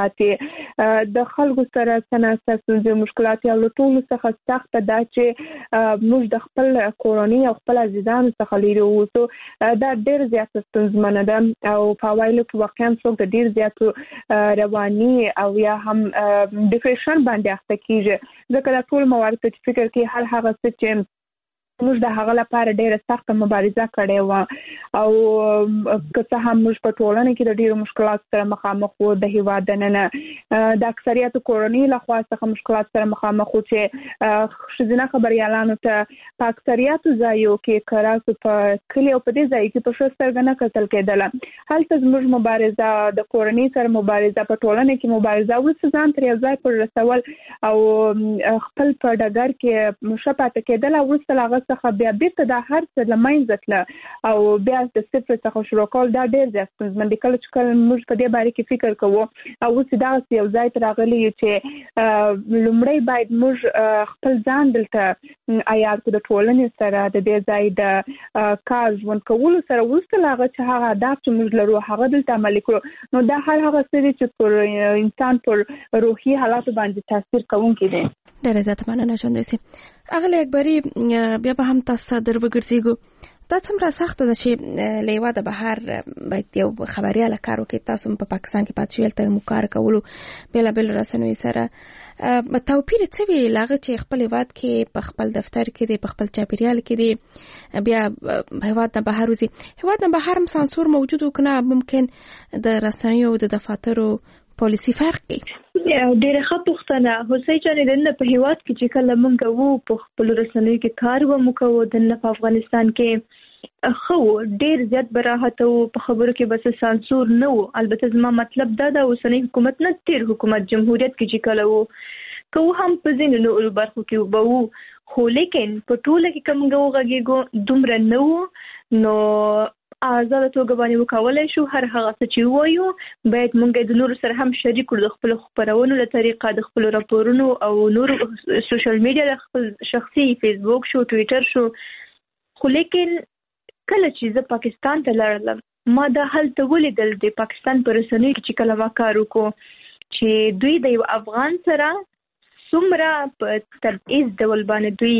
مشکلات د خلکو سره څنګه ستونزې مشکلات او له ټولو څخه سخته ده چې موږ د خپل کورنۍ او خپل عزیزانو څخه لري اوسو. دا ډېر زیات ستونزمنه ده او په وایلو کې واقعا څوک د ډیر زیاتو رواني او یا هم ډیپریشن باندې اخته کیږي، ځکه دا ټول موارد چې فکر کې هر هغه څه چې موږ د هغه لپاره ډیره سخته مبارزه کړې و او که څه هم موږ په ټولنه کې د ډیرو مشکلاتو سره مخامخ وو. د هیواد نه د اکثریت کورنۍ له خوا څخه مشکلات سره مخامخ وو چې ښځینه خبريالانو ته په اکثریت ځایو کې کراچۍ په کلی او په دې ځای کې په شسترګ نه کتل کېدله. هلته زموږ مبارزه د کورنۍ سره مبارزه په ټولنه کې مبارزه وسه ځان تر یو ځای پر رسول او خپل په ډګر کې شپاته کېدله. وسه لاغه څخه بیا بیرته د هر څه لمنځه تله او بیا د صفر څخه شروع کول دا ډېر زیات ستونزمن دي. کله چې موږ په دې باره کې فکر کوو او اوس دغسې یو ځای ته راغلي یو چې لومړی باید موږ خپل ځان دلته عیار کړو د ټولنې سره د دې ځای د کار ژوند کولو سره، وروسته له هغه چې هغه اهداف چې موږ لرو هغه دلته عملي کړو. نو دا هر هغه څه دي چې پر انسان پر روحي حالاتو باندې تاثیر کوونکی دی. ډېره زیاته مننه ژوندی اغلی اکبري. بیا به هم تاسو در وګرځېږو. دا څومره سخته ده چې له هیواده بهر باید یو خبریاله کار وکړي. تاسو په پاکستان کې پاتې شوي، هلته مو کار کولو بېلابېل رسنیو سره توپیر څه وي له هغه چې خپل هیواد کې په خپل دفتر کې دی، په خپل چاپیریال کې دی، بیا هیواد نه بهر وځي؟ هیواد نه بهر هم سانسور موجود و که نه ممکن د رسنیو د دفاترو پالیسی فرق کوي؟ ډېره ښه پوښتنه حسین جان. دنه په هیواد کې چې کله موږ وو په خپل رسنیو کې کار ومو کوو، دنه په افغانستان کې خو ډیر زیات براحت او په خبرو کې بس سانسور نه وو. البته زما مطلب دا د اوسنۍ حکومت نه تیر حکومت جمهوریت کې چې کله وو که هم په ځینو نورو برخو کې وو، خو لیکن په ټوله کې کوم غوږیږو دومره نه وو. نو آزاد توګه باندې وکولای شو هر هغه څه چې وایو باید مونږ د نورو سره هم شریک کړو، د خپل خبرونو له طریقه، د خپل راپورونو او نورو سوشل میډیا، د خپل شخصي فیسبوک شو، ټویټر شو. خو لیکن کله چې زه پاکستان ته لاړم ما دا هلته ولیدل د پاکستان په رسنیو کې چې کله ما کار وکړو چې دوی د یو افغان سره څومره په تبعیض ډول باندې دوی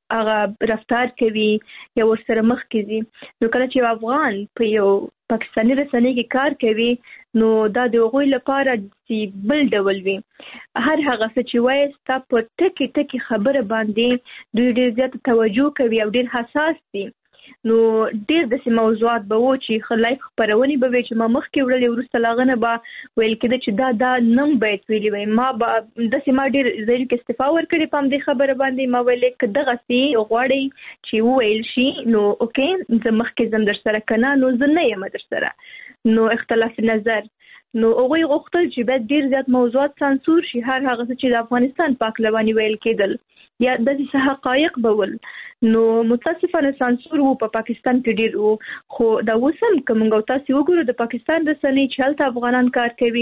هغه رفتار کوي یا ورسره مخ کېږي. نو کله چې یو افغان په یو پاکستاني رسنۍ کې کار کوي نو دا د هغوی لپاره چې بل ډول وي. هر هغه څه چې وایي ستا په ټکي ټکي خبره باندې دوی ډېر زیات توجه کوي او ډېر حساس دي. نو ډېر داسې موضوعات به وو چې لایف خپرونې به وي چې ما مخکې وړلې، وروسته له هغه نه به ویل کېده چې دا نم باید ویلي وي. ما به داسې ما ډېر ځایونو کې استعفا ورکړې په همدې خبره باندې. ما ویلې که دغسې غواړئ چې وویل شي نو اوکې زه مخکې ځم در سره، که نه نو زه نه یم در سره. نو اختلاف نظر نو هغوی غوښتل چې باید ډېر زیات موضوعات سانسور شي، هر هغه څه چې د افغانستان په هکله باندې ویل کېدل یا داسې څه حقایق به ول. نو متاسفانه سانسور وو په پاکستان کې ډېر وو. خو دا اوس هم که موږ او تاسې وګورو د پاکستان رسنۍ چې هلته افغانان کار کوي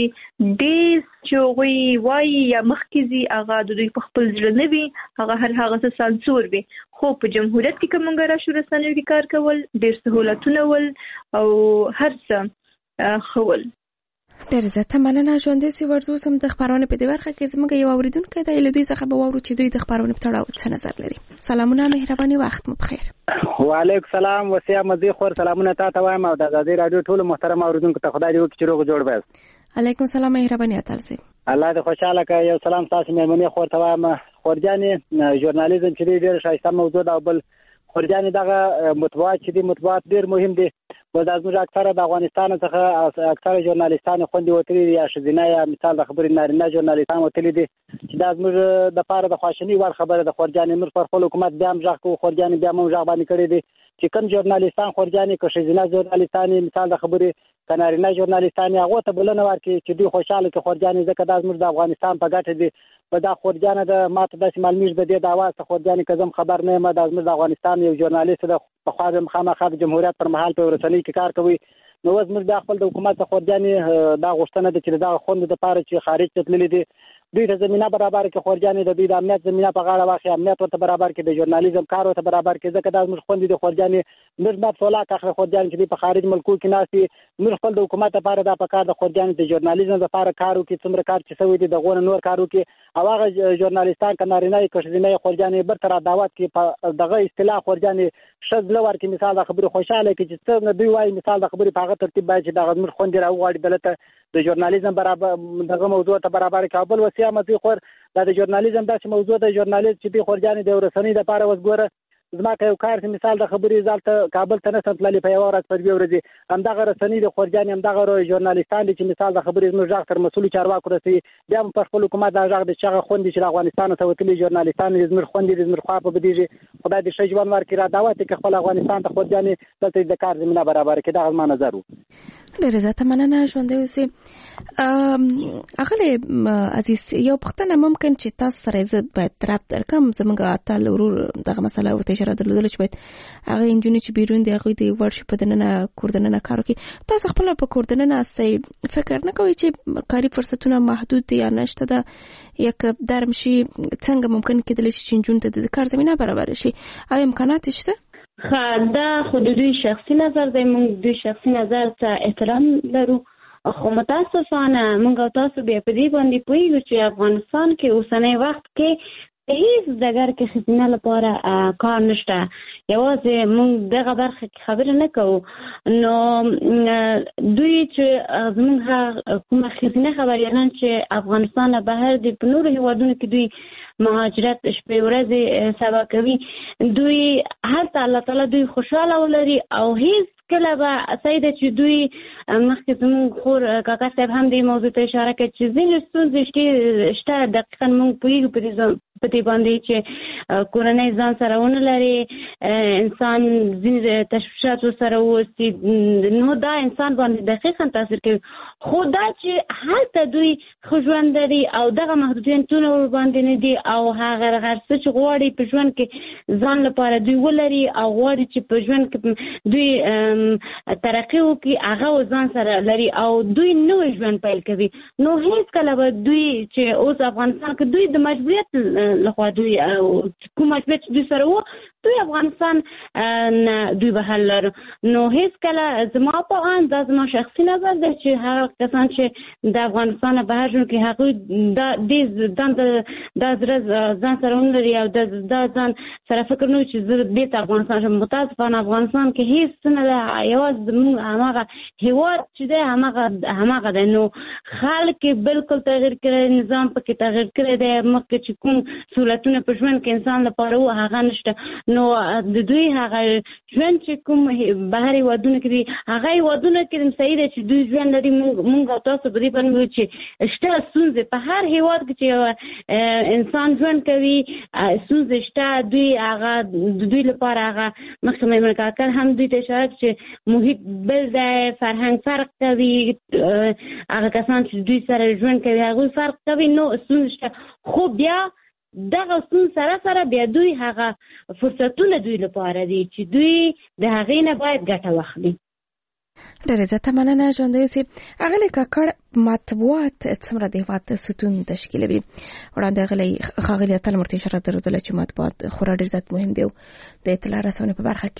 ډېر چې هغوی وایي یا مخکې ځي هغه د دوی په خپل زړه نه وي، هغه هر هغه څه سانسور وي. خو په جمهوریت کې که موږ راشو رسنیو کې کار کول ډېر سهولتونه ول او هر څه ښه ول. ډېر زیاته مننه. ژوندی سي ورځو هم د خبرونه په دې برخه کې زموږ یو اوریدونکی دی، له دوی څخه به واورو چې دوی د خبرونه په تړاو څه نظر لري. سلامونه، مهرباني، وخت مو بخیر. وعلیکم السلام. وسیع مزي خور سلامونه تاسو ته وایم او د آزادۍ رادیو ټول محترم اوریدونکو ته خدای دې وکړي چې روغ جوړ وي. علیکم السلام، مهرباني تاسو. الله دې خوشاله کړي. یو سلام تاسو مېرمنې خور ته وایم. خورجانې ژورنالیزم چې ډېر ښایسته موضوع ده او بل خورجانې دغه مطبوعات چې دي مطبوعات ډېر مهم دي. دا زموږ اکثره د افغانستان څخه اکثره ژورنالیستان خوندې وتلي دي یا ښځینه یا مثال د خبرې نارینه ژورنالیستان وتلي دي چې دا زموږ دپاره د خواشینۍ وړ خبره ده. خورجانې موږ پر خپل حکومت بیا هم غږ کوو، خورجانې بیا هم غږ باندې کړی دی چې کوم ژورنالیستان خورجانې که ښځینه ژورنالیستان مثال د خبرې که نارینه ژورنالیستان هغو ته بلنه ورکړي چې دوی خوشحاله کړي خورجانې، ځکه دا زموږ د افغانستان په ګټه دي. په دا خورجانه د ما ته داسې معلومیږي د دې دعوا څخه خورجانې که زه هم خبر نه یم، دا زموږ د افغانستان یو ژورنالیست ده، پخوا به خامخا د جمهوریت پر مهال په رسنۍ کې کار کوي. نو اوس موږ بیا خپل د حکومت څخه خورجانې دا غوښتنه ده چې د دغه خوندو دپاره چې خارج ته تللي دي دوی ته زمینه برابر کړي، خورجانې د دوی د امنیت زمینه په غاړه واخلي، امنیت ورته برابر کړي، د ژورنالیزم کار ورته برابر کړي، ځکه دا زموږ خوندې دي. خورجانې موږ باید سولاک اخلي خورجانې چې دوی په خارج ملکو کې ناست دي. موږ خپل د حکومت لپاره دا پکار ده خورجانې د ژورنالیزم لپاره کار وکړي، څومره کار چې شوی دی دغه نور کار وکړي او هغه ژورنالیستان که نارینه یې که ښځینه یې خورجانې برته را دعوت کړي په دغه اصطلاح خورجانې ښځله ورکړي، مثال د خبرې خوشحاله کړي چې څنګه دوی وایي مثال د خبرې په هغه ترتیب باید چې دغه زموږ خوندې راوغواړي دلته د ژورنالیزم برابر دغه موضوع ته برابر کړي. او بل وسیع مزي خور دا د ژورنالیزم داسې موضوع ده ژورنالیست چې دوی خورجانې د رسنۍ دپاره اوس ګوره زما که یو کار مثال د خبرې زالته کابل ته نشم تللی په یوه ورځ په دوې ورځې همدغه رسنۍ د خورجانې همدغه ژورنالیستان دي چې مثال د خبرې زموږ غږ تر مسؤلو چارواکو رسوي، بیا هم پر خپل حکومت دا غږ دی چې هغه خوندې چې له افغانستانه ته وتلي ژورنالیستان دي زموږ خوندې دي زموږ خوا په بدېږي. خدای دې ښه ژوند ورکړي، را دعوت یې کړي خپل افغانستان ته خورجانې دلته د کار زمینه برابره کړي. دغه زما نظر و. ډېره زیاته مننه. ژوندی اوسئ. اغلی عزیز، یو پوښتنه ممکن چې تاسو سره زه باید ربط درکړم. زموږ اتل ورور دغه مسله ورته اشاره درلودله چې باید هغه نجونې چې بیرون دي هغوی د ورشي په دننه کور دننه کار وکړي. تاسو خپله په کور دننه هستئ، فکر نه کوئ چې کاري فرصتونه محدود دي یا نشته ده یا که درم شي څنګه ممکن کېدلی شي چې نجونو ته د کار زمینه برابره شي؟ آیا امکانات شته؟ دا خو د دوی شخصي نظر دی، موږ دوی شخصي نظر ته احترام لرو، خو متاسفانه موږ او تاسو بیا په دې باندې پوهېږو چې افغانستان کې اوسنی وخت کې هیڅ ډګر کې ښځینه لپاره کار نشته. یوازې موږ دغه برخه کې خبره نه کوو. نو دوی چې زموږ کومه ښځینه خبریالان چې افغانستان نه بهر دي په نورو هېوادونو کې دوی مهاجرت شپې ورځې سبا کوي، دوی هلته الله تعالی دوی خوشحاله ولري او هیڅ کله به صحیح ده چې دوی مخکې زموږ خور کاکا صاحب هم دې موضوع ته اشاره کړې چې ځینې ستونزې شته، دقیقا موږ پوهېږو په دې په دې باندې چې کورنۍ ځان سره ونه لري، انسان ځینې تشویشات سره اوسي، نو دا انسان باندې دقیقاً تاثیر کوي. خو دا چې هلته دوی ښه ژوند لري او دغه محدودیتونه ورباندې نه دي او هغه هر څه چې غواړي په ژوند کې ځان لپاره دوی ولري او غواړي چې په ژوند کې دوی ترقي وکړي، هغه ځان سره لري او دوی نوی ژوند پیل کوي. نو هیڅ کله به دوی چې اوس افغانستان کې دوی د مجبوریت لخوا دوی کوم مجبوریت دوی سره وو دوی افغانستان دوی به حل لرو. نو هیڅ کله زما په آن دا زما شخصي نظر ده چې هغه کسان چې د افغانستان بهر ژوند کوي هغوی دا زړه ځان سره ونلري او دا ځان سره فکر نه وي چې زه بېرته افغانستان شم. متاسفانه افغانستان کې هیڅ څه نه ده، یوازې زموږ هماغه هېواد چې دی هماغه دی. نو خلک یې بالکل تغییر کړی، نظام پکې تغییر کړی دی، مخکې چې کوم سهولتونه په ژوند کې انسان لپاره وو هغه نشته. نو د دوی هغه ژوند چې کوم بهر هېوادونه کې دي هغه هېوادونه کې صحیح دی چې دوی ژوند لري. مونږ او تاسو په دې باندې وایو چې شته ستونزې په هر هېواد کې چې انسان ژوند کوي، ستونزې شته. دوی هغه د دوی لپاره هغه مخکې میمونه کاکړ هم دوی ته اشاره چې محیط بل دی، فرهنګ فرق کوي، هغه کسان چې دوی سره ژوند کوي هغوی فرق کوي. نو ستونزې شته، خو بیا دغه ستونزې سره بیا دوی هغه فرصتونه دوی لپاره دي چې دوی د هغې نه باید ګټه واخلي. ډېره زیاته مننه ژوندی اوسئ. اغلې کاکړ مطبوعات څومره د هېواد ستون تشکیلوي؟ وړاندې ښاغلي اتل ورته اشاره درلودله چې مطبوعات خورا ډېر زیات مهم دی او د اطلاع رسونې په برخه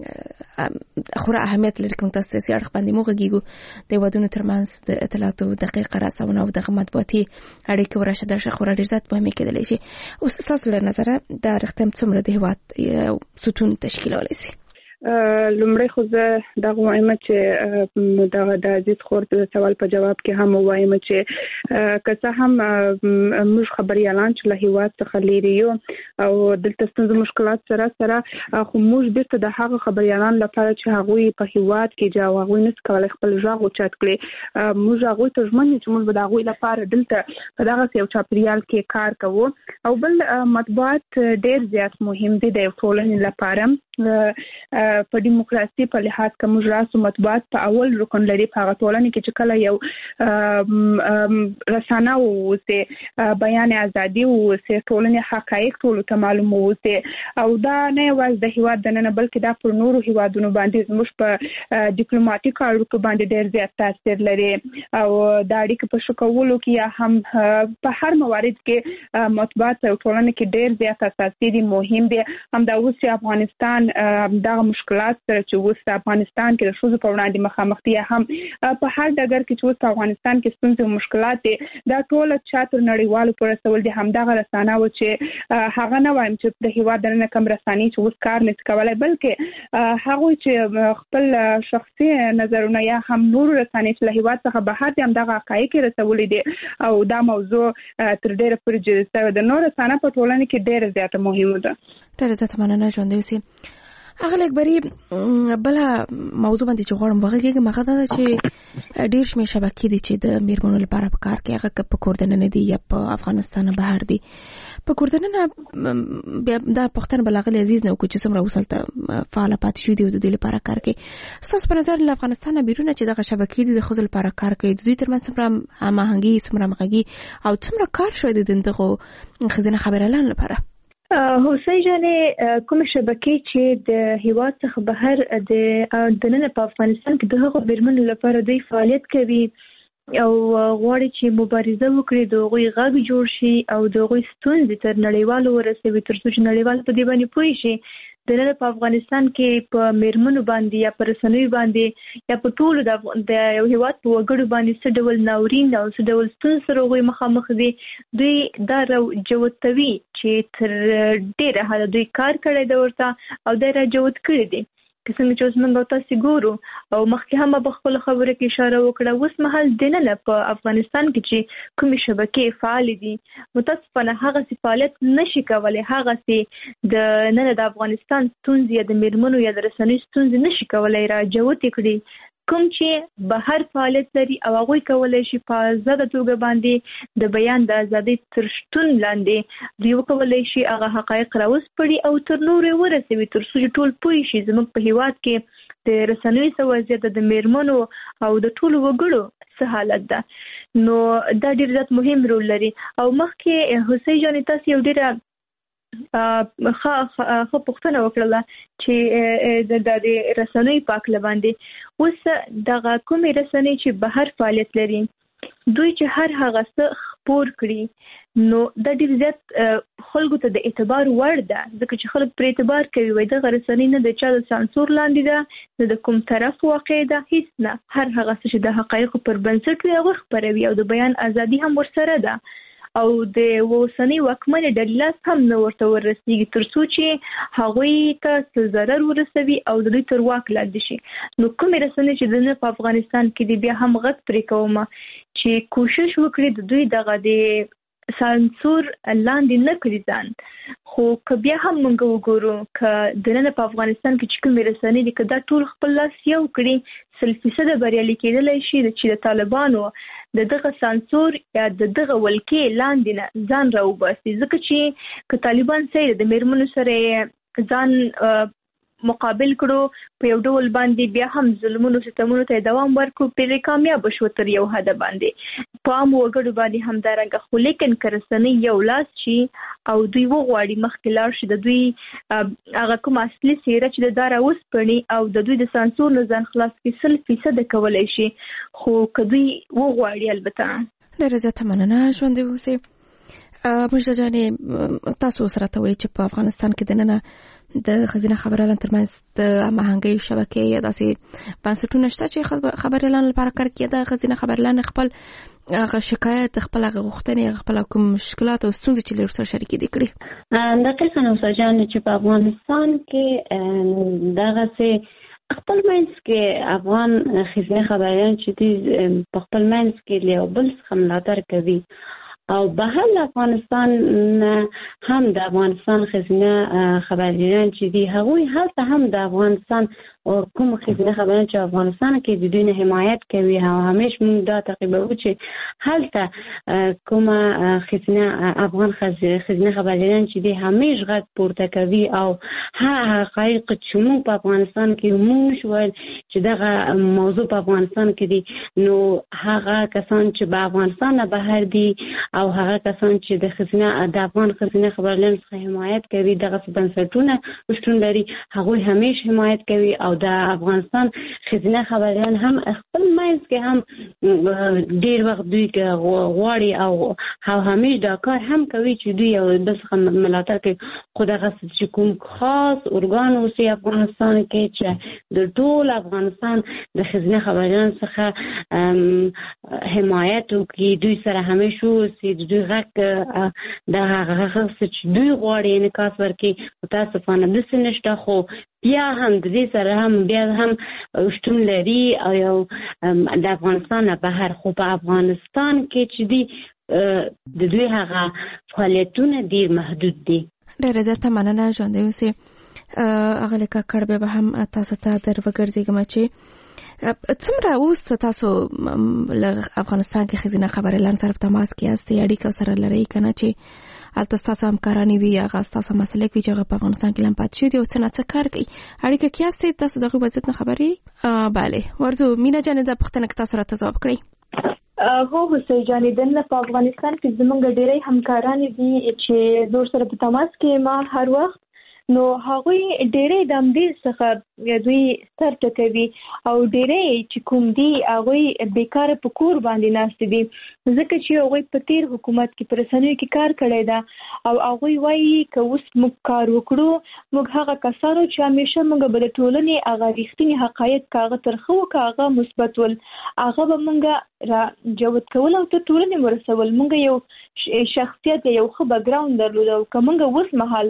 کې خورا اهمیت لري. کوم تاسو سیاسي اړخ باندې وغږیږو د هېوادونو ترمنځ د اطلاعاتو دقیقه رسونه او دغه مطبوعاتي اړیکې ورشه درشه خورا ډېر زیات مهمې کېدلی شي. اوس ستاسو له نظره دا رښتیا څومره د هېواد ستون تشکیلولی شي؟ لومړی خو زه دغه وایم چې دغه د عزیز خور د سوال په جواب کې هم وایم چې که څه هم موږ خبريالان چې له هېواد څخه لري یو او دلته ستونزې مشکلات سره خو موږ بیرته د هغه خبريالان لپاره چې هغوی په هېواد کې جا هغوی نس کولای خپل ژغ اوچت کړي، موږ هغوی ته ژمن یو چې موږ به د هغوی لپاره دلته په دغه یو چاپیریال کې کار کوو. او بل مطبوعات ډېر زیات مهم دي د ټولنې لپاره. په دیموکراسي په لحاظ کوم راسو مطبوعات په اول رکن لري په هغه ټولنه کې چې کله یو رسانه اوسه بیان ازادي اوسه ټولنې حقایق ټول ته معلوم اوسه او دا نه یوازې د هیواد د نه بلکې دا پر نورو هیوادونو باندې زموږ په ډیپلوماټیک اړیکو باندې ډېر زیات تاثیر لري او دا اړیکې په شکولو کې یا هم په هر موارد کې مطبوعات او ټولنه کې ډېر زیات اساسي دي، مهم دي. هم دا اوس افغانستان دغه مشکلات سره چې اوس افغانستان کې د ښځو په وړاندې مخامخ دي، هم په هر ډګر کې چې اوس په افغانستان کې ستونزې او مشکلات دي، دا ټول چاتر نړیوالو پر رسول دي. هم دغه رسانه و چې هغه نه وایم چې د هیواد دننه کم رساني چې اوس کار نشي کولای، بلکې هغه چې خپل شخصي نظرونه یا هم نور رساني چې له هیواد څخه بهر دي هم دغه حقایق رسول دي او دا موضوع تر ډیره پورې جدي د نور رسانه په ټولنه کې ډیره زیاته مهمه ده. ډیره زیاته مننه ژوندی اوسئ. اغلې اکبري بله موضوع باندې چې غواړم وغږېږم هغه دا ده چې ډېر شمېر شبکې دي چې د میرمنو لپاره په کار کوي، هغه که په کور دننه دي یا په افغانستان بهر دي. په کور دننه دا پوښتنه به له اغلې عزیز نه وکړو چې څومره اوس هلته فعاله پاتې شوي دي او د دوی لپاره کار کوي. ستاسو په نظر له افغانستان نه بیرونه چې دغه شبکې دي د ښځو لپاره کار کوي، د دوی ترمنځ څومره هماهنګي، څومره همغږي او څومره کار شوی دی د دغو ښځینه خبریالانو لپاره؟ حسین جانې کوم شبکې چې د هیواد څخه بهر د دننه په افغانستان کې د هغو میرمنو لپاره دوی فعالیت کوي او غواړي چې مبارزه وکړي، د هغوی غږ جوړ شي او د هغوی ستونزې تر نړیوالو ورسوي تر څو چې نړیوال په دې باندې پوه شي دننه په افغانستان کې په میرمنو باندې یا په رسنیو باندې یا په ټولو د یو هیواد په وګړو باندې څه ډول ناورین او څه ډول ستونزې سره هغوی مخامخ دي. دوی دا راجوتوي چې تر ډېره حده دوی کار کړی دی ورته او دا راجوت کړی دی. که څنګه چې اوس موږ تاسو ګورو او مخکې هم په خپل خبره کې اشاره وکړه، اوس مهال دننه په افغانستان کې چې کومې شبکې فعال دي متاسفانه هغه فعالیت نشي کولای، هغه د نن د افغانستان ستونزې یا د میرمنو یا د رسنیو ستونزې نشي کولای راجوت کړي کوم چې بهر فعالیت لري او هغه کولای شي په آزاد توګه باندې د بیان د ازادۍ تر شتون لاندې دوی کولای شي هغه حقایق راوسپړي او تر نورې ورسوي تر څو ټول پوه شي زموږ په هیواد کې د رسنیو سوازیت د میرمنو او د ټولو وګړو څه حالت ده. نو دا ډیر زیات مهم رول لري. او مخکې حسین جان تاسو یو ډیر خو پوښتنه وکړله چې د رسنیو په اړه باندې اوس دغه کومې رسنۍ چې بهر فعالیت لري دوی چې هر هغه څه خپور کړي نو د ډیر زیات خلکو ته د اعتبار وړ ده ځکه چې خلک پر اعتبار کوي وای د رسنۍ نه د چا د سانسور لاندې ده نه د کوم طرف واقع ده هیڅ نه هر هغه څه چې د حقایقو پر بنسټ وي هغه خپروي او د بیان ازادي هم ورسره ده او د اوسنۍ واکمنې ډلې لاس هم نه ورته ورسېږي تر څو چې هغوی ته ضرر ورسوي او د دوی تر واک لاندې شي. نو کومې رسنۍ چې د په افغانستان کې دی بیا هم غږ پرې کوم چې کوشش وکړي د دوی دغه د سانسور لاندې نه کړي ځان خو که بیا هم موږ وګورو که د نن په افغانستان کې چې کومې رسنۍ دي که دا ټول خپل لاس یو کړي 100% بریالي کېدلی شي چې د طالبانو دغه سانسور یا دغه ولکې لاندې نه ځان راوباسي ځکه چې که طالبان سره د میرمنو سره ځان مقابل کړو په یو ډول باندې بیا هم ظلمونو ستمونو ته دوام ورکړو په کامیاب شو تر یو حد باندې په عام وګړو باندې هم دارنګه خو لیکن کرسنۍ یو لاس شي او دوی وغواړي مخکې لاړ شي د دوی هغه کوم اصلي څیره چې د دار اوسپړي او د دوی د سانسور نه ځان خلاص کړي 100% کولای شي خو کدوې وغواړي البته ډېر زیات مننه ژوند اوسئ. مجده جانې تاسو سره ته وایي چې په افغانستان کې د نن د ښځینه خبریالانو ترمنځ د هماهنګۍ شبکې یا داسې بنسټونه شته چې خبریالانو لپاره کار کوي د ښځینه خبریالانو خپل هغه شکایت خپل هغه غوښتنې خپل کوم مشکلات او ستونزې چې لري سره شریکې دي کړي. دقیقاً اوسه جان چې په افغانستان کې دغه څه خپل منځ کې افغان ښځینه خبریالان چې دي په خپل منځ کې له بل څخه ملاتړ کوي او بهر افغانستان هم د افغانستان ښځینه خبریالان چې دي هغوی هلته هم د افغانستان او کوم ښځینه خبریالان چې افغانستان کې د دوی نه حمایت کوي او همیش موږ دا تعقیبوو چې هلته کومه ښځینه افغان ښځینه خبریالان چې دي همیش غږ پورته کوي او هغه حقایق چې موږ په افغانستان کې موږ ویل چې دغه موضوع په افغانستان کې دي نو هغه کسان چې په افغانستان نه بهر دي او هغه کسان چې د افغان ښځینه خبریالانو څخه حمایت کوي دغه بنسټونه شتون لري هغوی همیش حمایت کوي او د افغانستان ښځینه خبریالان هم خپل منځ کې هم ډیر وخت دوی غواړي او همیش دا کار هم کوي چې دوی یو بل څخه ملاتړ کوي خو دغه چې کوم خاص ارګان اوسي افغانستان کې چې د ټول افغانستان د ښځینه خبریالانو څخه حمایت وکړي دوی سره همیش اوسي دوی غږ د هغه چې دوی غواړي انعکاس ورکړي متاسفانه داسې نشته خو بیا هم د دې سره هم بیا هم شتون لري او یو د افغانستان نه بهر خو په افغانستان کې چې دي د دوی هغه فعالیتونه ډیر محدود دي. ډېر زیات مننه ژوند اوسئ. هغه لکه کړ به هم تاسو ته در وګرځېږم چې څومره اوس تاسو له افغانستان کې ښځینه خبریالان سره په تماس کې یاستئ اړیکه سره لرئ کنه چې البته تاسو همکارانی وي هغه تاسو مسلک وي چې په افغانستان کې لم پات شو دي او څنګه کار کوي اړیکه کې یاستئ تاسو دغه وضعیت نه خبري bale ورزو مینا جان د پښتنه تاسو راته ځواب کړئ. هو حسین جان دنه په افغانستان کې زمونږ ډېری همکاران دي چې زور سره په تماس کې ما هر وخت نو هغوی ډېرې د همدې څخه دوی سر ټکوي او ډېرې چې کوم دي هغوی بیکاره په کور باندې ناست دي ځکه چې هغوی په تیر حکومت کې په رسنیو کې کار کړی ده او هغوی وایي که اوس موږ کار وکړو موږ هغه کسانو چې همیشه موږ به د ټولنې هغه رښتیني حقایق کاغه ترخه وکاغه مثبت ول هغه به موږ را جوت کول او ته ټولنې ورسول موږ یو شخصیت یو ښه بیکګراوند درلود او که موږ اوس مهال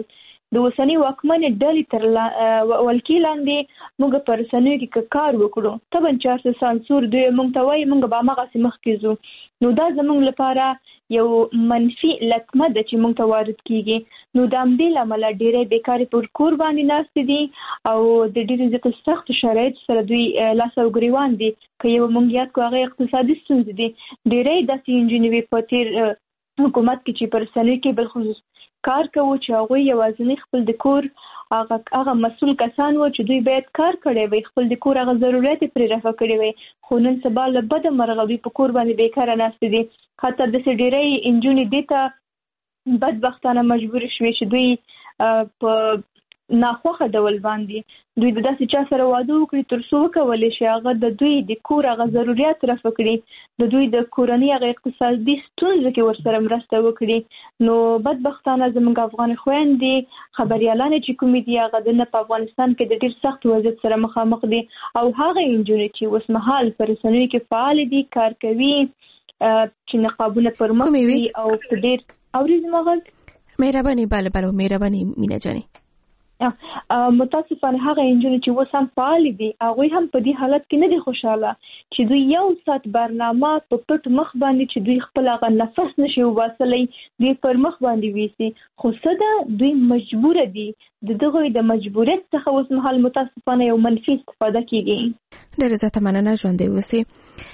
د اوسنۍ واکمنې ډلې تر ولکې لاندې موږ په رسنیو کې کار وکړو طبعا چې سانسور دوی موږ ته وایي موږ به هماغسې مخکې ځو نو دا زموږ لپاره یو منفي لطمه ده چې موږ ته وارد کیږي نو د همدې له امله ډېری بیکارې پر کور باندې ناستې دي او د ډېرې زیاتو سختو شرایطو سره دوی لاس او ګریوان دي که یو موږ یاد کړو هغه اقتصادي ستونزې دي ډېری داسې نجونې وې په تېر حکومت کې چې په رسنیو کې بالخصوص کار کوو چې هغوی یوازینی خپل د کور هغه مسؤل کسان وو چې دوی باید کار کړی وي خپل د کور هغه ضرورت پرې رفع کړی وي خو نن سبا له بده مرغه دوی په کور باندې بیکاره ناستې دي حتی داسې ډېری نجونې دې ته بدبختانه مجبور شوې چې دوی په ناخوښه ډول باندې دوی د داسې چا سره واده وکړي تر څو وکولی شي هغه د دوی د کور هغه ضرورت رفع کړي د دوی د کورنۍ هغه اقتصادي ستونزو کې ورسره مرسته وکړي نو بدبختانه زموږ افغان خویندې خبریالانې چې کومې دي هغه د نه په افغانستان کې د ډېر سخت وضعیت سره مخامخ دي او هغه نجونې چې اوس مهال په رسنیو کې فعال دي کار کوي چې نقابونه پر مخ وي او په ډېر اورېدم غږ مهرباني بله مهرباني مینا جانې متاسفانه هغه انجونې چې اوس هم فعال دي هغوی هم په دې حالت کې نه دي خوشاله چې دوی یو ساعت برنامه په پټ مخ باندې چې دوی خپل هغه نفس نشي وباسلی دوی پر مخ باندې ویسي خو څه ده دوی مجبوره دي د دغه د مجبوریت څخه اوس مهال متاسفانه یو منفي استفاده کیږي ډېره زیاته مننه ژوندی اوسئ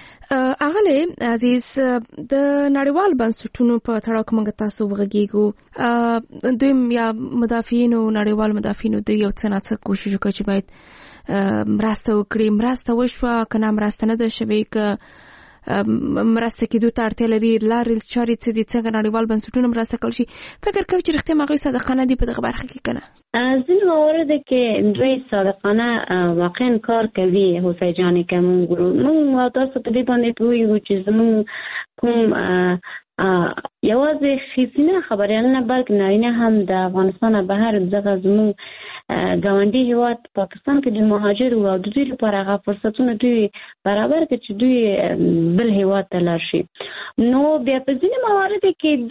اغله عزیز د نړیوال بنسټونو په تړاو کې موږ تاسو وغږیږو دوی یا مدافعین او نړیوال مدافعین دوی یو څه نه څه کوشش وکړي چې باید مرسته وکړي مرسته وشوه که نه مرسته نه ده شوې که مرسته کېدو ته اړتیا لري لارې چارې څه دي څنګه نړیوال بنسټونه مرسته کولی شي فکر کوي چې رښتیا هغوی صادقانه دي په دغه برخه کې که نه ځینې موارد کې دوی صادقانه واقعا کار کوي حسین جانې که موږ تاسو په دې باندې پوهېږو چې زموږ کوم یوازې ښځینه خبریالان نه بلکې نارینه هم د افغانستان بهر دغه زموږ ګاونډي هیواد پاکستان کې د مهاجرو او د دوی لپاره هغه فرصتونه دوی برابر کړي چې دوی بل هیواد ته لاړ شي نو بیا په ځینې موارد کې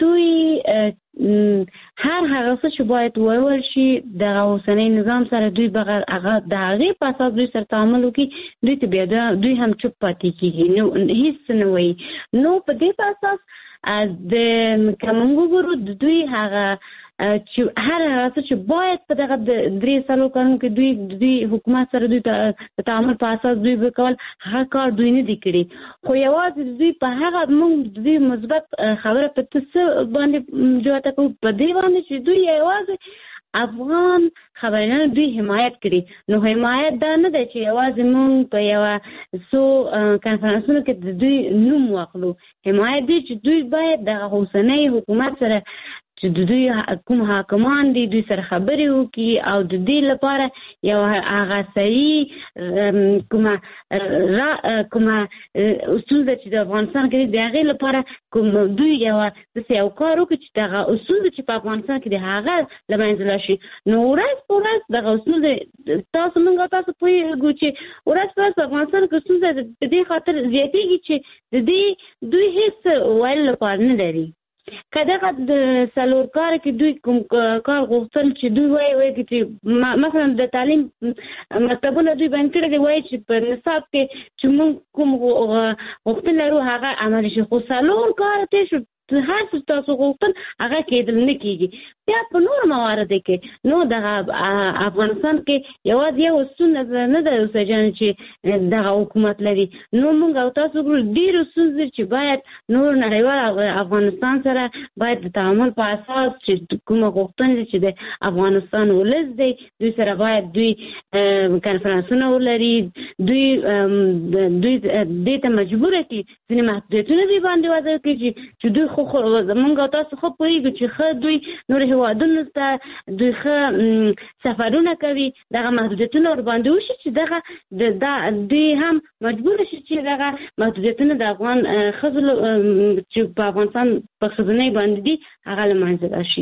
دوی هر هغه څه چې باید وویل شي د اوسنۍ نظام سره دوی بغیر هغه د هغې په اساس دوی سره تعامل وکړي دوی ته بیا دوی هم چوپ پاتې کېږي نو هیڅ نه وایي نو په دې په اساس د که موږ وګورو د دوی هغه چې هر هغه چې باید په دغه 3 کلونو کې دوی حکومت سره دوی د تعامل په اساس دوی وکول هغه کار دوی نه دي کړي خو یوازې دوی په هغه موږ دوی مثبت خبره په څه باندې جوته کوو په دې باندې چې دوی یوازې افغان خبریالان دوی حمایت کړي نو حمایت دا نه دی چې یوازې موږ په یوه څو کنفرانسونو کې د دوی نوم واخلو حمایت دی چې دوی باید د اوسنۍ حکومت سره چې د دوی کوم حاکمان دي دوی سره خبرې وکړي او د دې لپاره یو هغه صحیح کومه ستونزه چې د افغانستان کې د هغې لپاره کوم دوی داسې یو کار وکړي چې دغه ستونزه چې په افغانستان کې د هغه له منځه لاړ شي نو ورځ په ورځ دغه ستونزه تاسو پوهېږو چې ورځ په ورځ په افغانستان کې ستونزه د دې خاطر زیاتېږي چې د دې دوی هېڅ ویلو لپاره نه لري که دغه د څلور کار کې دوی کوم کار غوښتل چې دوی وایي چې مثلا د تعلیم مکتبونه دوی بند کړي دي وایي چې په نصاب کې چې موږ کوم غوښتل لرو هغه عملي شي خو څلور کار تېر شو هر څه تاسو غوښتل هغه کېدل نه کېږي بیا په نورو مواردو کې نو دغه افغانستان کې یوازې یو ستونزه نه ده اوسه جان چې دغه حکومت لري نو موږ او تاسو ګورو ډېرو ستونزې چې باید نور نړیوال افغانستان سره باید د تعامل په اساس چې کومه غوښتنه چې د افغانستان ولس دی دوی سره باید دوی کنفرانسونه ولري دوی دې ته مجبوره کړي ځینې محدودیتونه دوی باندې وضع کړي چې دوی خو موږ او تاسو خو پوهېږو چې ښه دوی نور هېوادونو ته دوی ښه سفرونه کوي دغه محدودیتونه ورباندې وشي چې دغه دوی هم مجبوره شي چې دغه محدودیتونه د افغان ښځو چې په افغانستان په ښځینۍ باندې دي هغه له منځه لاړ شي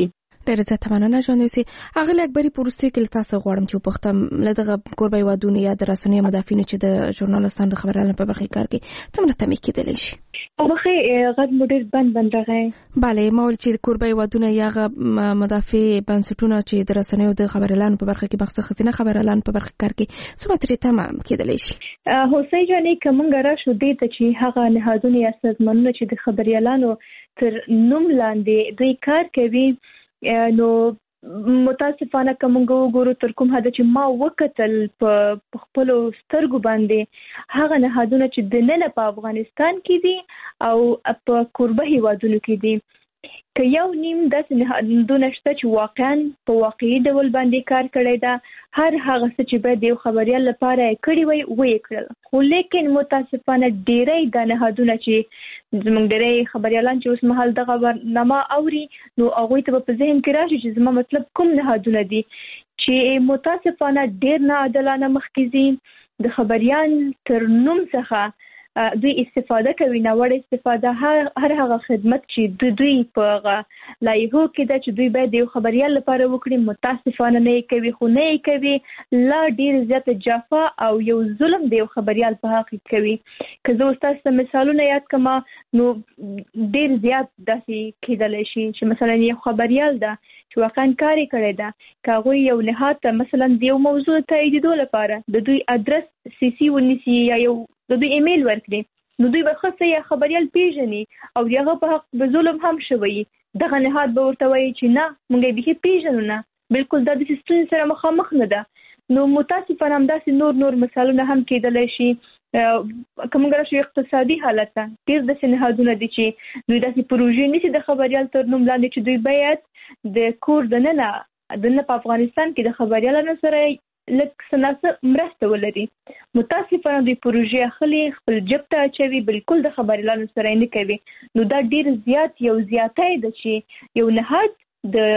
ډېر زیات مننه ژوند اوسي. اغلی اکبري پروستي کې تاسو غواړم چې وپوښتم لدغه کوربه ودونه یا د رسنیو مدافعینو چې د ژورنالستانو د خبرونو په برخه کار کوي څومره تمې کېدلی شي؟ او بخي غد مدیر بند راغی. بله ما ول چې کوربه ودونه یا مدافع بنسټونه چې د رسنیو د خبرونو په برخه کې بخصوص خزینه خبرونو په برخه کار کوي څومره ترې تمام کېدلی شي؟ هوسۍ جانې کومنګ را شو دې ته چې هغه نهادونه یا سازمانونه چې د خبريالانو تر نوم لاندې دوی کار کوي نو متاسفانه کومګو ګورو تر کوم حد چې ما وکتل په خپل سترګو باندې هغه نهادونه چې د نن په افغانستان کې دي او په قربه هیوادونو کې دي که یو نیم داسې نهادونه شته چې واقعا په واقعي ډول باندې کار کړی دا هر هغه څه چې باید یو خبريال لپاره کړی وي کړل خو لیکن متاسفانه ډېری د نهادونه چې زموږ ډېری خبريالان چې اوس مهال دغه برنامه اوري نو هغوی ته په ذهن کې راشي چې زما مطلب کوم نهادونه دي چې متاسفانه ډېر ناعادلانه مخکې ځي د خبريال تر نوم څخه دوی استفاده کوي ناوړه استفاده هر هغه خدمت چې دوی په لایحو کې ده چې دوی باید یو خبريال لپاره وکړي متاسفانه نه کوي خو نه کوي لا ډیر زیات جفا او یو ظلم دی یو خبريال په حق کوي که زه تاسو مثالونه یاد کما نو ډیر زیات داسې کېدلی شي چې مثلا یو خبريال ده چې واقعا کاری کړی ده کاغوی یو نهاد ته مثلا یو موضوع تاییدولو لپاره د دوی ادرس CC ونیسي یا یو د دوی ایمیل ورکړي نو دوی به خاصه یا خبريال پیژني او هغه په حق به ظلم هم شوی دغه نهاد به ورته وایي چې نه مونږ به پیژنو نه بالکل د دې ستونزې سره مخامخ نه ده نو متاسفانه همداسې نور مثالونه هم کېدلی شي کومګر شو اقتصادي حالت ډیر د نهادونه دي چې دوی داسې پروژې نشي د خبريال تر نوم لاندې چې دوی باید د کور د نه په افغانستان کې د خبريالانو سره لکه سناسه مرسته ولري متاسفانه دوی پروژې اخلي خپل جب ته اچوي بالکل د خبريالانو سره نه کوي نو دا ډیر زیات یو زیاتای ده چې یو نهاد د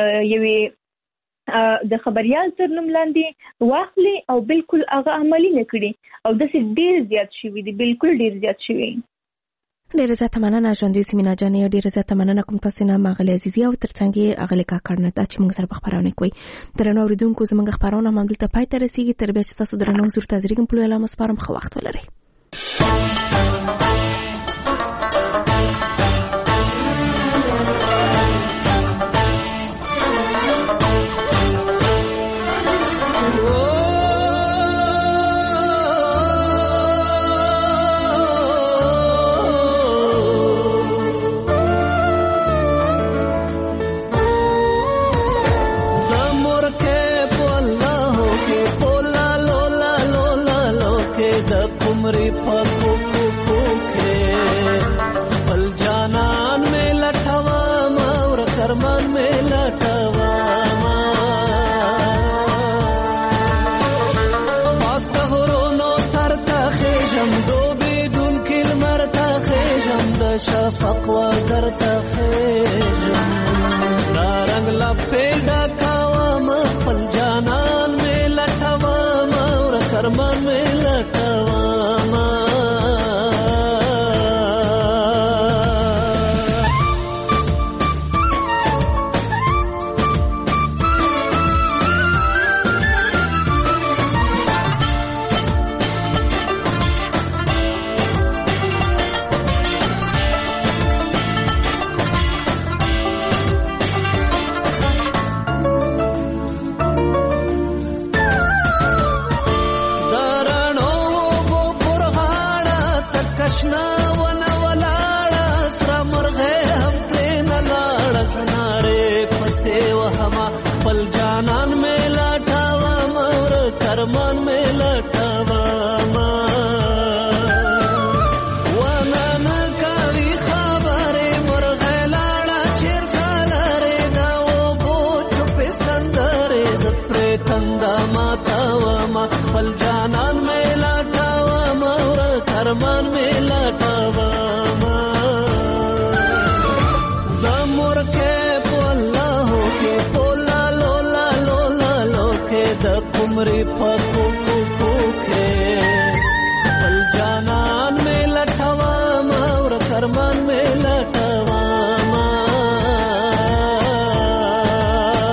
یوې د خبريال تر نوم لاندې واخلي او بالکل هغه عملی نه کړي او داسې ډیر زیات شوی دی بالکل ډیر زیات شوی. ډېر زیات مننه ژوندۍ سیمینه جانې ډېر زیات مننه کوم تاسو نه مغلي عزیزي او ترڅنګ اغلی کاکړ نه چې موږ سره خبرونه کوي درنو اوریدونکو زموږ خبرونه هم دلته پای ته رسیدي تر بیا چې تاسو درنو زور تازریګم په لاره مسپارم خو وخت ولري. شفق وزر تخیجم دارنگ لپیدا کاوام خپل جانان میں لٹوام اور کرمان میں لٹوام कुमरी पको को के पल जानन में लटवा और करमान में लटवा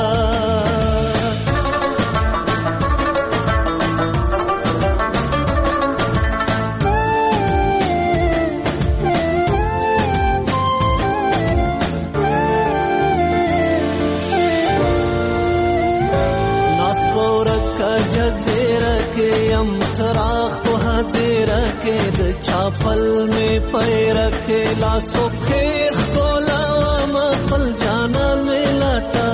زیره کې یم څراغ په هدیره کې د چاپل مې پیره کې لاسو کې ښکلا وم خپل جانان مې لټوم